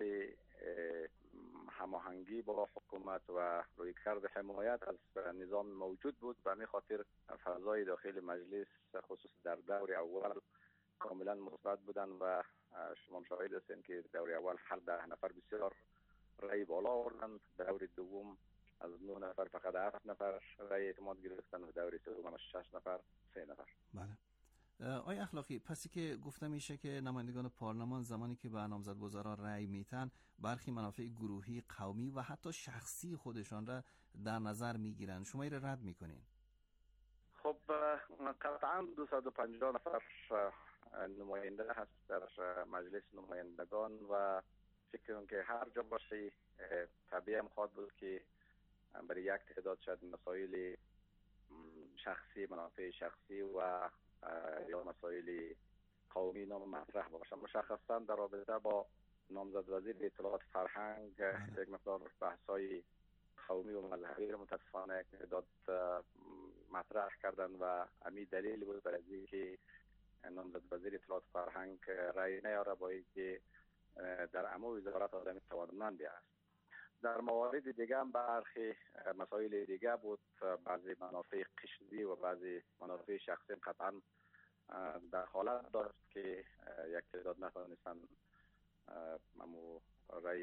هماهنگی با حکومت و رویکرد حمایت از نظام موجود بود. به همین خاطر فضای داخل مجلس خصوص در دور اول کاملا مثبت بودن و شما شاهد هستین که دور اول هر 10 نفر بسیار رأی بالا آوردن، دور دوم از 9 نفر فقط 7 نفر رأی اعتماد گرفتن و دور سوم از 6 نفر 3 نفر. بله. آقای اخلاقی، پسی که گفته میشه که نمایندگان پارلمان زمانی که به نامزد وزرا رأی میتن برخی منافع گروهی، قومی و حتی شخصی خودشان را در نظر میگیرن، شما این را رد میکنین؟ خب قطعا 250 نفر نماینده هست در مجلس نمایندگان و فکر کنم که هر جا باشه طبیعی هم خواهد بود که برای یک تعداد شاید مسائل شخصی، منافع شخصی و یا مسائل قومی نام مطرح باشه. مشخصا در رابطه با نامزد وزیر اطلاعات فرهنگ یک مقدار بحث‌های قومی و مذهبی رو متاسفانه تعداد مطرح کردن و همین دلیل بود برای اینکه نامزد وزیر اطلاعات فرهنگ رأی نیاره با اینکه در عموم وزارت آدم توانمندی است. در موارد دیگه هم برخی مسائل دیگه بود، بعضی منافع قشری و بعضی منافع شخصی قطعا دخالت داشت که یک تعداد نتوانستن رأی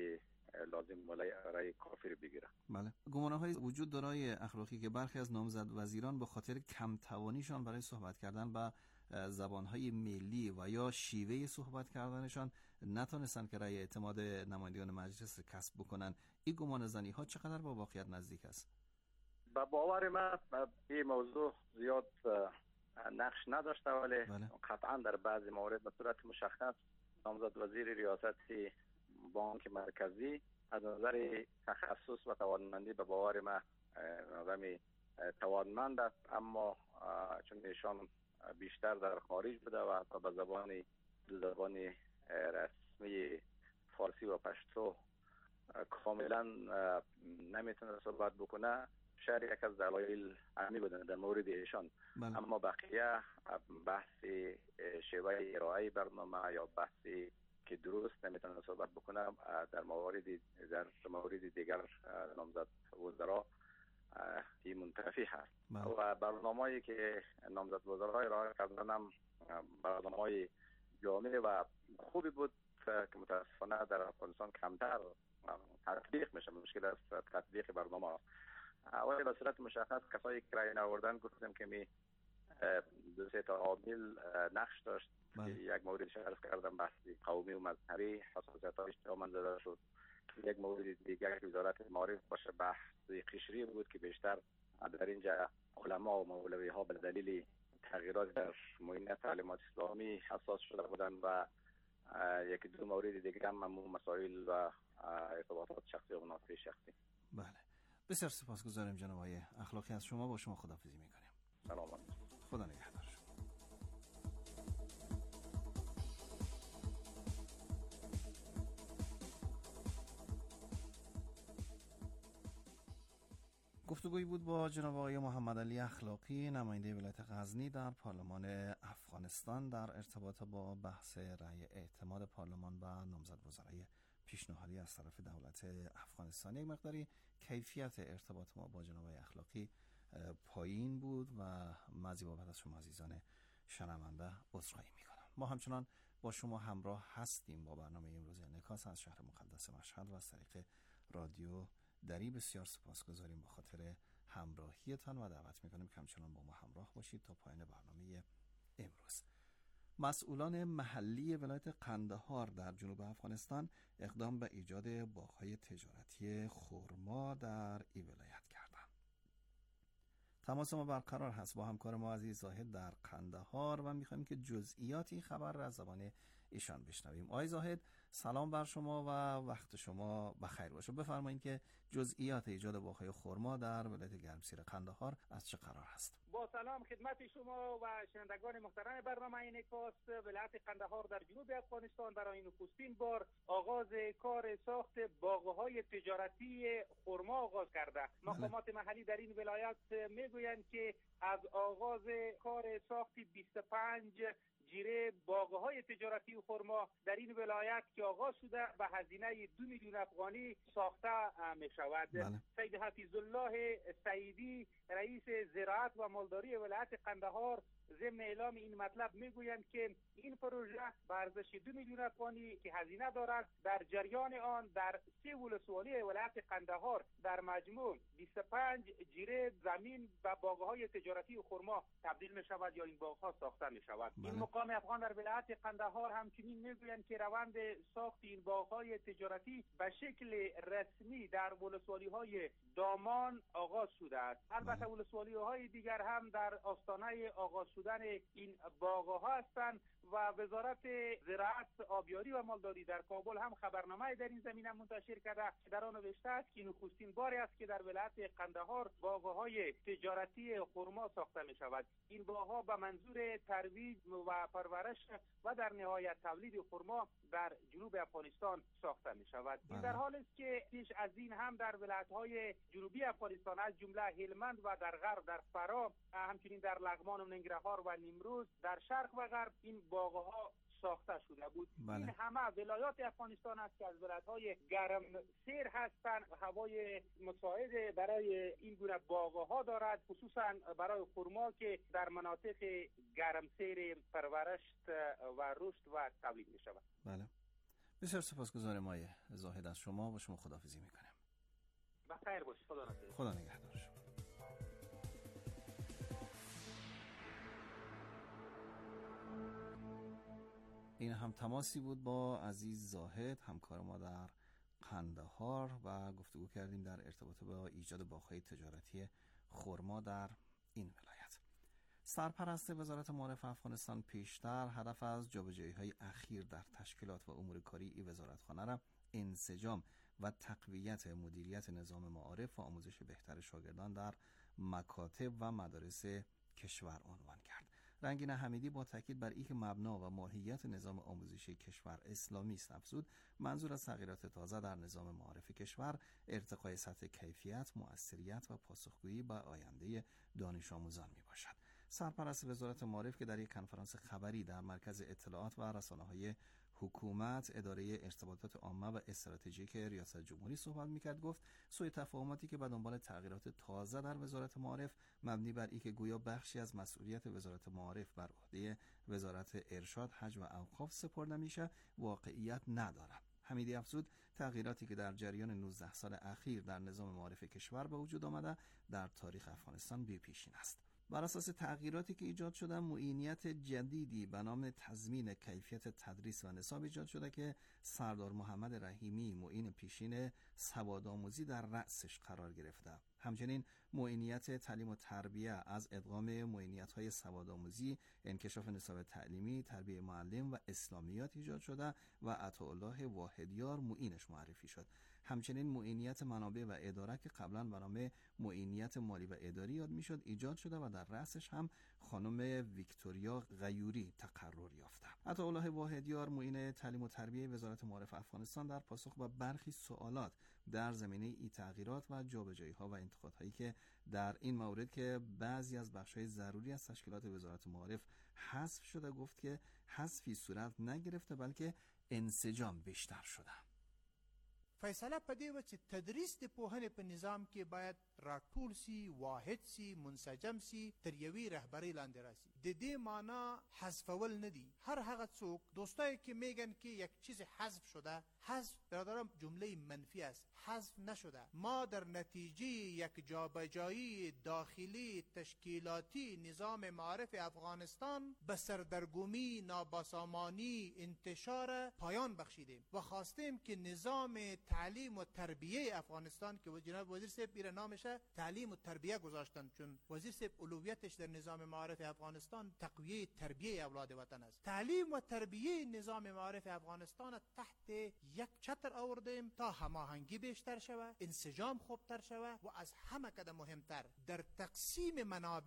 لازم برای کافی بگیره. بله. گمانه‌های وجود دارای اخلاقی که برخی از نامزد وزیران به خاطر کم توانیشان برای صحبت کردن با زبانهای ملی و یا شیوه صحبت کردنشان نتونستن که رأی اعتماد نمایندگان مجلس کسب بکنن. این گمان زنی ها چقدر با واقعیت نزدیک است؟ با باور من این موضوع زیاد نقش نداشته، ولی قطعا در بعضی موارد به صورت مشخص نامزد وزیر ریاست بانک مرکزی از نظر تخصص و توانمندی به باور من آدمی توانمند است، اما چون ایشان بیشتر در خارج بوده و به دو زبان رسمی فارسی و پشتو کاملا نمیتونه صحبت بکنه، شاید یک از دلایل امی بودن در مورد ایشان. اما بقیه بحث شیوه ارائه برنامه یا بحثی که درست نمیتونه صحبت بکنه در مورد دیگر نامزد وزرا این منتفی هست. و برنامه‌ای که نامزد وزرای ارائه کردن هم برنامه‌های جامع و خوبی بود که متاسفانه در افغانستان کمتر تطبیق میشه. مشکل است تطبیق برنامه است. ولی به صورت مشخص کسایی که رای نوردن گفتم که می دو سه تا عامل نقش داشت. یک موردش عرض کردم بحث قومی و مذهبی، حساسیت‌های اجتماعی زده شد. یک مورد دیگر که وزارت معارف باشه بحث قشری بود که بیشتر در اینجا علما و مولوی ها به دلیل تغییرات در معین تعلیمات اسلامی حساس شده بودند و یکی دو مورد دیگر هم مسائل و ارتباطات شخصی و منافع شخصی. بله، بسیار سپاسگزارم جناب آقای اخلاقی. از شما با شما خداحافظی میکنیم. سلام. خدا نگهدار. گفتگویی بود با جناب آقای محمد علی اخلاقی، نماینده ولایت غزنی در پارلمان افغانستان در ارتباط با بحث رأی اعتماد پارلمان و نامزد وزرای پیشنهادی از طرف دولت افغانستان. یک مقداری کیفیت ارتباط ما با جناب آقای اخلاقی پایین بود و معذرت بابت از شما عزیزان شنونده عذرخواهی میکنم. ما همچنان با شما همراه هستیم با برنامه امروز انعکاس از شهر مقدس مشهد و از طریق رادیو دری. بسیار سپاسگزاریم به خاطر همراهیتان و دعوت میکنیم که همچنان با ما همراه باشید تا پایان برنامه امروز. مسئولان محلی ولایت قندهار در جنوب افغانستان اقدام به ایجاد باغ‌های تجارتی خرما در این ولایت کردند. تماس ما برقرار هست با همکار ما عزیز زاهد در قندهار و میخوایم که جزئیات این خبر را از زبان ایشان بشنویم. آقای زاهد، سلام بر شما و وقت شما بخیر باشه. بفرمایید که جزئیات ایجاد باغ‌های خرما در ولایت گرمسیر قندهار از چه قرار هست؟ با سلام خدمت شما و شنوندگان محترم برنامه انعکاس. ولایت قندهار در جنوب افغانستان برای نخستین بار آغاز کار ساخت باغ‌های تجارتی خرما آغاز کرده. مقامات محلی در این ولایت میگویند که از آغاز کار ساخت 25 جیره باغ‌های تجارتی خرما در این ولایت که آغاز شده به هزینه 2 میلیون افغانی ساخته می شود. سید حفیظ الله سعیدی رئیس زراعت و مالداری ولایت قندهار ضمن اعلام این مطلب میگویند که این پروژه به ارزش 2 میلیون افغانی که هزینه دارد در جریان آن در 3 ولسوالی ولایت قندهار در مجموع 25 جیره زمین به باغ‌های تجارتی خرما تبدیل می شود یا این باغ‌ها ساخته می شود. این مقام افغان در ولایت قندهار همچنین میگویند که روند ساخت این باغ‌های تجارتی به شکل رسمی در ولسوالی‌های دامان آغاز شده است. البته ولسوالی‌های دیگر هم در آستانه آغاز شدن این باغ‌ها هستند و وزارت زراعت، آبیاری و مالداری در کابل هم خبرنامه در این زمینه منتشر کرده که در آن نوشته است که نخستین باری است که در ولایت قندهار باغ‌های تجارتی خرما ساخته می شود. این باغ‌ها به منظور ترویج و پرورش و در نهایت تولید خرما در جنوب افغانستان ساخته می شود. این در حالی است که پیش از این هم در ولایت‌های جنوبی افغانستان از جمله هلمند و در غرب در فرا، همچنین در لغمان و ننگرهار و نیمروز در شرق و غرب این باغ‌ها ساخته شده بود. این همه ولایات افغانستان است که از ولایت‌های گرم سیر هستند، هوای مساعد برای این گونه باغ‌ها دارد، خصوصا برای خرما که در مناطق گرم سیر پرورش و رشد و تولید می شود. بله، بسیار سپاسگزارم آقای زاهد از شما. با شما خداحافظی میکنم. بخیر باشید. خدا نگهدار. خدا نگهدار شما. این هم تماسی بود با عزیز زاهد، همکار ما در قندهار، و گفتگو کردیم در ارتباط با ایجاد باغ‌های تجارتی خرما در این ولایت. سرپرست وزارت معارف افغانستان پیشتر هدف از جابجایی‌های اخیر در تشکیلات و امور کاری این وزارتخانه را انسجام و تقویت مدیریت نظام معارف و آموزش بهتر شاگردان در مکاتب و مدارس کشور عنوان کرد. رنگین حمیدی با تاکید بر اینکه مبنا و ماهیت نظام آموزشی کشور اسلامی است افزود منظور از تغییرات تازه در نظام معارف کشور ارتقای سطح کیفیت، مؤثریت و پاسخگویی به آینده دانش آموزان می باشد. سرپرست وزارت معارف که در یک کنفرانس خبری در مرکز اطلاعات و رسانه‌های حکومت اداره ارتباطات عامه و استراتژیک ریاست جمهوری صحبت میکرد گفت سوء تفاهماتی که به دنبال تغییرات تازه در وزارت معارف مبنی بر اینکه گویا بخشی از مسئولیت وزارت معارف بر عهده وزارت ارشاد، حج و اوقاف سپرده میشه واقعیت ندارد. حمیدی افزود تغییراتی که در جریان 19 سال اخیر در نظام معارف کشور به وجود آمده در تاریخ افغانستان بی‌پیشین است. بر اساس تغییراتی که ایجاد شده، معینیت جدیدی به نام تضمین کیفیت تدریس و نصاب ایجاد شده که سردار محمد رحیمی معین پیشین سوادآموزی در رأسش قرار گرفته. همچنین معینیت تعلیم و تربیه از ادغام معینیت‌های سوادآموزی، انکشاف نصاب تعلیمی، تربیه معلم و اسلامیات ایجاد شده و عطاالله واحدیار معینش معرفی شد. همچنین معینیت منابع و اداره که قبلا به نام معینیت مالی و اداری یاد میشد ایجاد شده و در رأسش هم خانم ویکتوریا غیوری تقرر یافته. عطاالله واحدیار معین تعلیم و تربیه وزارت معارف افغانستان در پاسخ به برخی سوالات در زمینه ای تغییرات و جابجایی‌ها و انتقادهایی که در این مورد که بعضی از بخش‌های ضروری از تشکیلات وزارت معارف حذف شده گفت که حذفی صورت نگرفته بلکه انسجام بیشتر شده. فیصله په دې و چې تدریس د پوهنې په نظام کې باید راټول سي، واحد سي، منسجم سي، تر یوې رهبرۍ لاندې راسي. د دې معنا حذفول نه دي. هر هغه څوک دوستایی که میگن که یک چیز حذف شده، حذف برادرم جمله منفی است، حذف نشده. ما در نتیجه یک جابجایی داخلی تشکیلاتی نظام معارف افغانستان به سردرگمی، نابسامانی، انتشار پایان بخشیدیم و خواستیم که نظام تعلیم و تربیه افغانستان که جناب وزیر صاحب ایره نامشه تعلیم و تربیه گذاشتن، چون وزیر صاحب اولویتش در نظام معارف افغانستان تقویه تربیه اولاد وطن است. تعلیم و تربیه نظام معارف افغانستان تحت یک چتر آوردیم تا هماهنگی بیشتر شود، انسجام خوبتر شود و از همه قدم مهمتر در تقسیم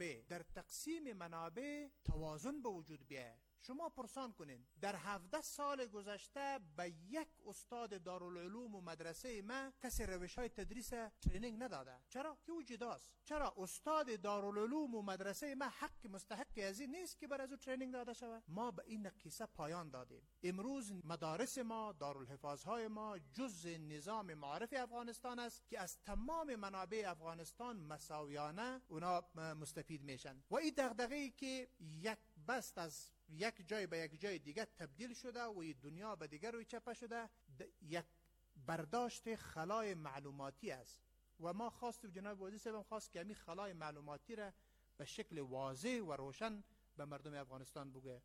منابع توازن به وجود بیاید. شما پرسان کنین در 17 سال گذشته به یک استاد دارالعلوم و مدرسه ما کسی روش‌های تدریس ترینینگ نداده. چرا؟ که او جداست. چرا؟ استاد دارالعلوم و مدرسه ما حق مستحق از این نیست که بر از او ترینینگ داده شود. ما به این قصه پایان دادیم. امروز مدارس ما، دارالحفاظهای ما جزء نظام معارف افغانستان است که از تمام منابع افغانستان مساویانه اونا مستفید میشن و این دغدغه‌ای که یک بست از یک جای به یک جای دیگه تبدیل شده و این دنیا به دیگر روی چپه شده، یک برداشت خلای معلوماتی است و ما خواستیم، جناب وزیر صاحب خواست که همین خلای معلوماتی را به شکل واضح و روشن به مردم افغانستان بگه.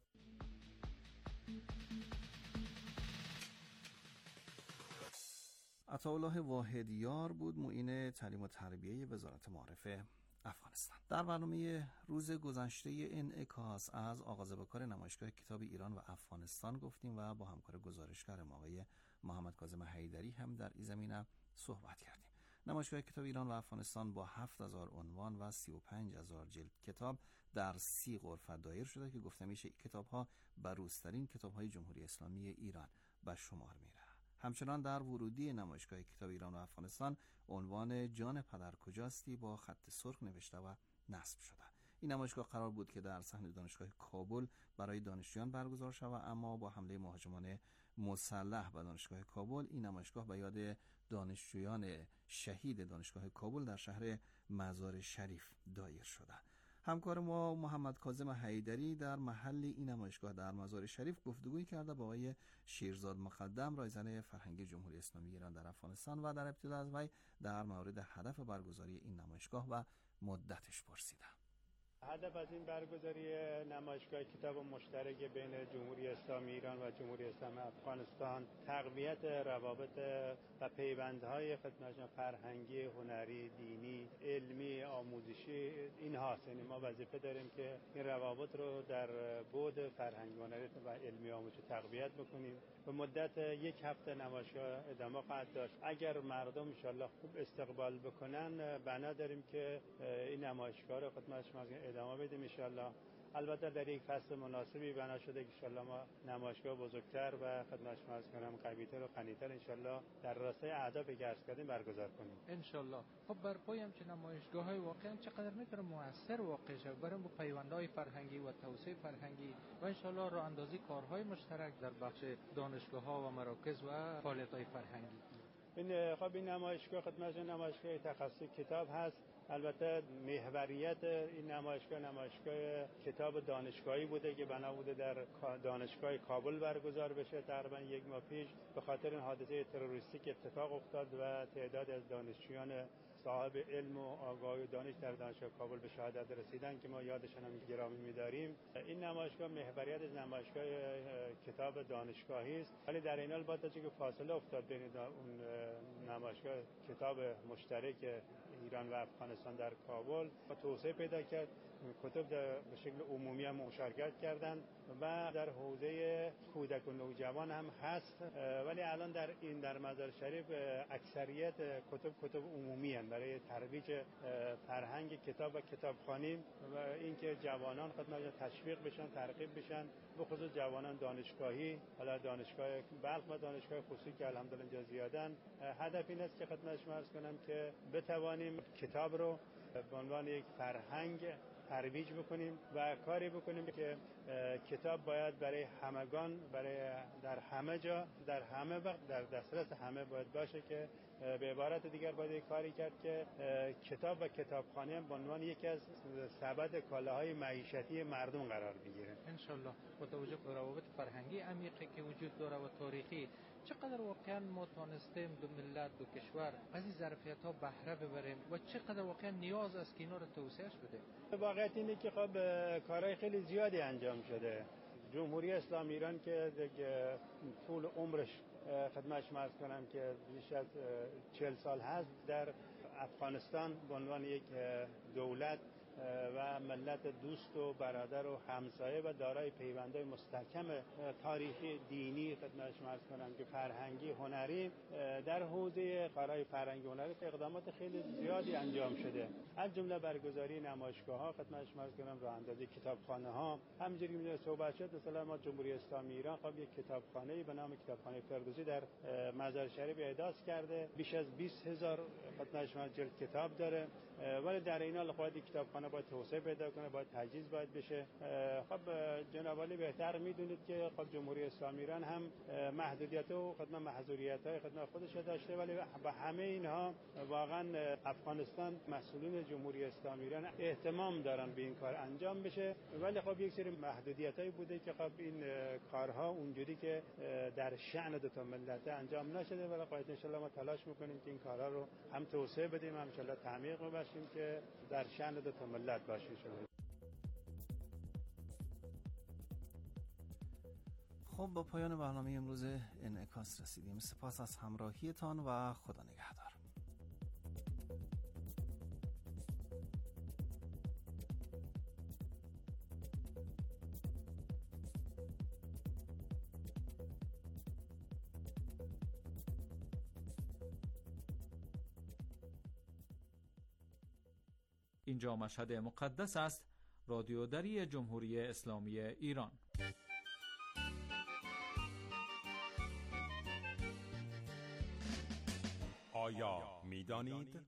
عطاالله واحدیار بود معین تعلیم و تربیه وزارت معارف افغانستان. در برنامه روز گذشته انعکاس از آغاز به کار نمایشگاه کتاب ایران و افغانستان گفتیم و با همکار گزارشگرم آقای محمد کاظم حیدری هم در این زمینه صحبت کردیم. نمایشگاه کتاب ایران و افغانستان با 7000 عنوان و 35000 جلد کتاب در 30 غرفه دایر شده که گفته میشه این کتاب‌ها بروزترین کتاب‌های جمهوری اسلامی ایران به شمار میره. همچنان در ورودی نمایشگاه کتاب ایران و افغانستان عنوان جان پدر کجاستی با خط سرخ نوشته و نصب شده. این نمایشگاه قرار بود که در صحن دانشگاه کابل برای دانشجویان برگزار شود، اما با حمله مهاجمان مسلح به دانشگاه کابل این نمایشگاه به یاد دانشجویان شهید دانشگاه کابل در شهر مزار شریف دایر شده. همکار ما محمد کاظم حیدری در محل این نمایشگاه در مزار شریف گفتگویی کرده با آقای شیرزاد مقدم، رایزن فرهنگی جمهوری اسلامی ایران در افغانستان و در ابتدا از وی در مورد هدف برگزاری این نمایشگاه و مدتش پرسیدم. هدف از این برگزاری نمایشگاه کتاب مشترک بین جمهوری اسلامی ایران و جمهوری اسلامی افغانستان تقویت روابط و پیوندهای خدمتشان فرهنگی، هنری، دینی، علمی، آموزشی این هاست. یعنی ما وظیفه داریم که این روابط رو در بعد فرهنگی، هنری و علمی آموزشی تقویت بکنیم. به مدت یک هفته نمایشگاه ادامه خواهد داشت. اگر مردم ان شاءالله خوب استقبال بکنن، بنا داریم که این نمایشگاه رو خدمتشان ادامه بدیم ان شاءالله. البته در یک فصل مناسبی بنا شده که ان شاءالله ما نمایشگاه بزرگتر و خدمتشون عرض کنم قوی‌تر و غنی‌تر ان شاءالله در راستای اهدافی که عرض کردیم برگزار کنیم ان شاءالله. خب برپای همچین نمایشگاه‌های واقعا چقدر میتونه موثر واقع شه برای پیوندهای فرهنگی و توسعه فرهنگی و ان شاءالله راه اندازی کارهای مشترک در بخش دانشگاه‌ها و مراکز و فعالیت‌های فرهنگی. این نمایشگاه خدمتشون نمایشگاه تخصصی کتاب هست. البته محوریت این نمایشگاه کتاب دانشگاهی بوده که بنا بوده در دانشگاه کابل برگزار بشه. تقریبا یک ماه پیش به خاطر این حادثه تروریستی که اتفاق افتاد و تعداد از دانشجویان صاحب علم و آگاهی و دانش در دانشگاه کابل به شهادت رسیدن که ما یادشون هم گرامی می‌داریم. این نمایشگاه محوریت از نمایشگاه کتاب دانشگاهی است، ولی در این حال با توجه که فاصله افتاد بین اون نمایشگاه کتاب مشترک ایران و افغانستان در کابل و توسعه پیدا کرد. کتب به شکل عمومی هم مشارکت کردند و در حوزه کودک و نوجوان هم هست، ولی الان در مزار شریف اکثریت کتب عمومی هستند برای ترویج فرهنگ کتاب و کتابخوانی و اینکه جوانان خدمت تشویق بشن، ترغیب بشن، به خصوص جوانان دانشگاهی، حالا دانشگاه بلخ و دانشگاه خصوصی که الحمدلله اینجا زیادن. هدف این است که خدمت شما عرض کنم که بتوانیم کتاب رو به عنوان یک فرهنگ ترویج بکنیم و کاری بکنیم که کتاب باید برای همگان، در همه جا، در همه وقت، در دسترس همه باید باشه، که به عبارت دیگر باید کاری کرد که کتاب و کتابخانه هم به عنوان یکی از سبد کالاهای معیشتی مردم قرار بگیره. ان شاء الله. با توجه به روابط فرهنگی عمیقی که وجود داره و تاریخی، چقدر واقعا ما توانستیم دو ملت، دو کشور از این ظرفیت‌ها بهره ببریم و چقدر واقعا نیاز است که اینا رو توسعهش بدیم؟ واقعیت اینه که خب کارهای خیلی زیادی انجام شده. جمهوری اسلامی ایران که طول عمرش خدمتش عرض کنم که بیش از 40 سال هست در افغانستان به عنوان یک دولت و ملت دوست و برادر و همسایه و دارای پیوندهای مستحکم تاریخی، دینی، خدمتشون عرض کنم که فرهنگی، هنری، در حوزه کارهای فرهنگی هنری اقدامات خیلی زیادی انجام شده، از جمله برگزاری نمایشگاه‌ها، خدمتشون عرض کنم راه اندازی کتابخانه‌ها. همونجوری که صحبت شد، مثلا ما جمهوری اسلامی ایران خب یک کتابخانه‌ای به نام کتابخانه فردوسی در مزار شریف احداث کرده، بیش از 20,000 خدمتشون جلد کتاب داره، ولی در این حال خود کتابخانه باید توسعه پیدا کنه، باید تجهیز باید بشه. خب جناب عالی بهتر میدونید که خب جمهوری اسلامی ایران هم محدودیت و خدمت محظوریت‌های خدمت خودش داشته، ولی با همه اینها واقعا افغانستان مسئولین جمهوری اسلامی ایران اهتمام دارن به این کار انجام بشه، ولی خب یک سری محدودیت‌هایی بوده که خب این کارها اونجوری که در شأن دو تا ملت انجام نشده، ولی خواهد ان شاء الله ما تلاش می‌کنیم که این کارها رو هم توسعه بدیم، هم ان شاء الله تعمیق ببخشیم که در شأن دو تا ملت باشه ان شاء الله. خب با پایان برنامه امروز انعکاس رسیدیم. سپاس از همراهیتان و خدا نگهدار. اینجا مشهد مقدس است، رادیو دری جمهوری اسلامی ایران. آیا می‌دانید؟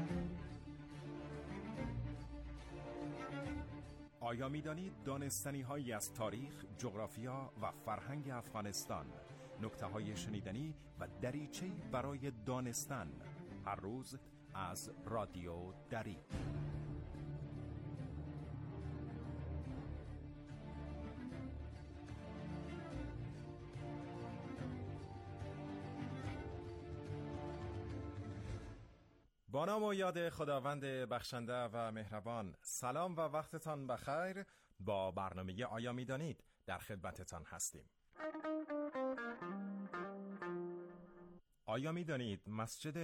آیا می‌دانید دانستنی‌هایی از تاریخ، جغرافیا و فرهنگ افغانستان، نکته‌های شنیدنی و دریچه‌ای برای دانستن، هر روز از رادیو دری. با نام و یاد خداوند بخشنده و مهربان. سلام و وقتتان بخیر. با برنامه آیا می‌دانید در خدمتتان هستیم. آیا می‌دانید مسجد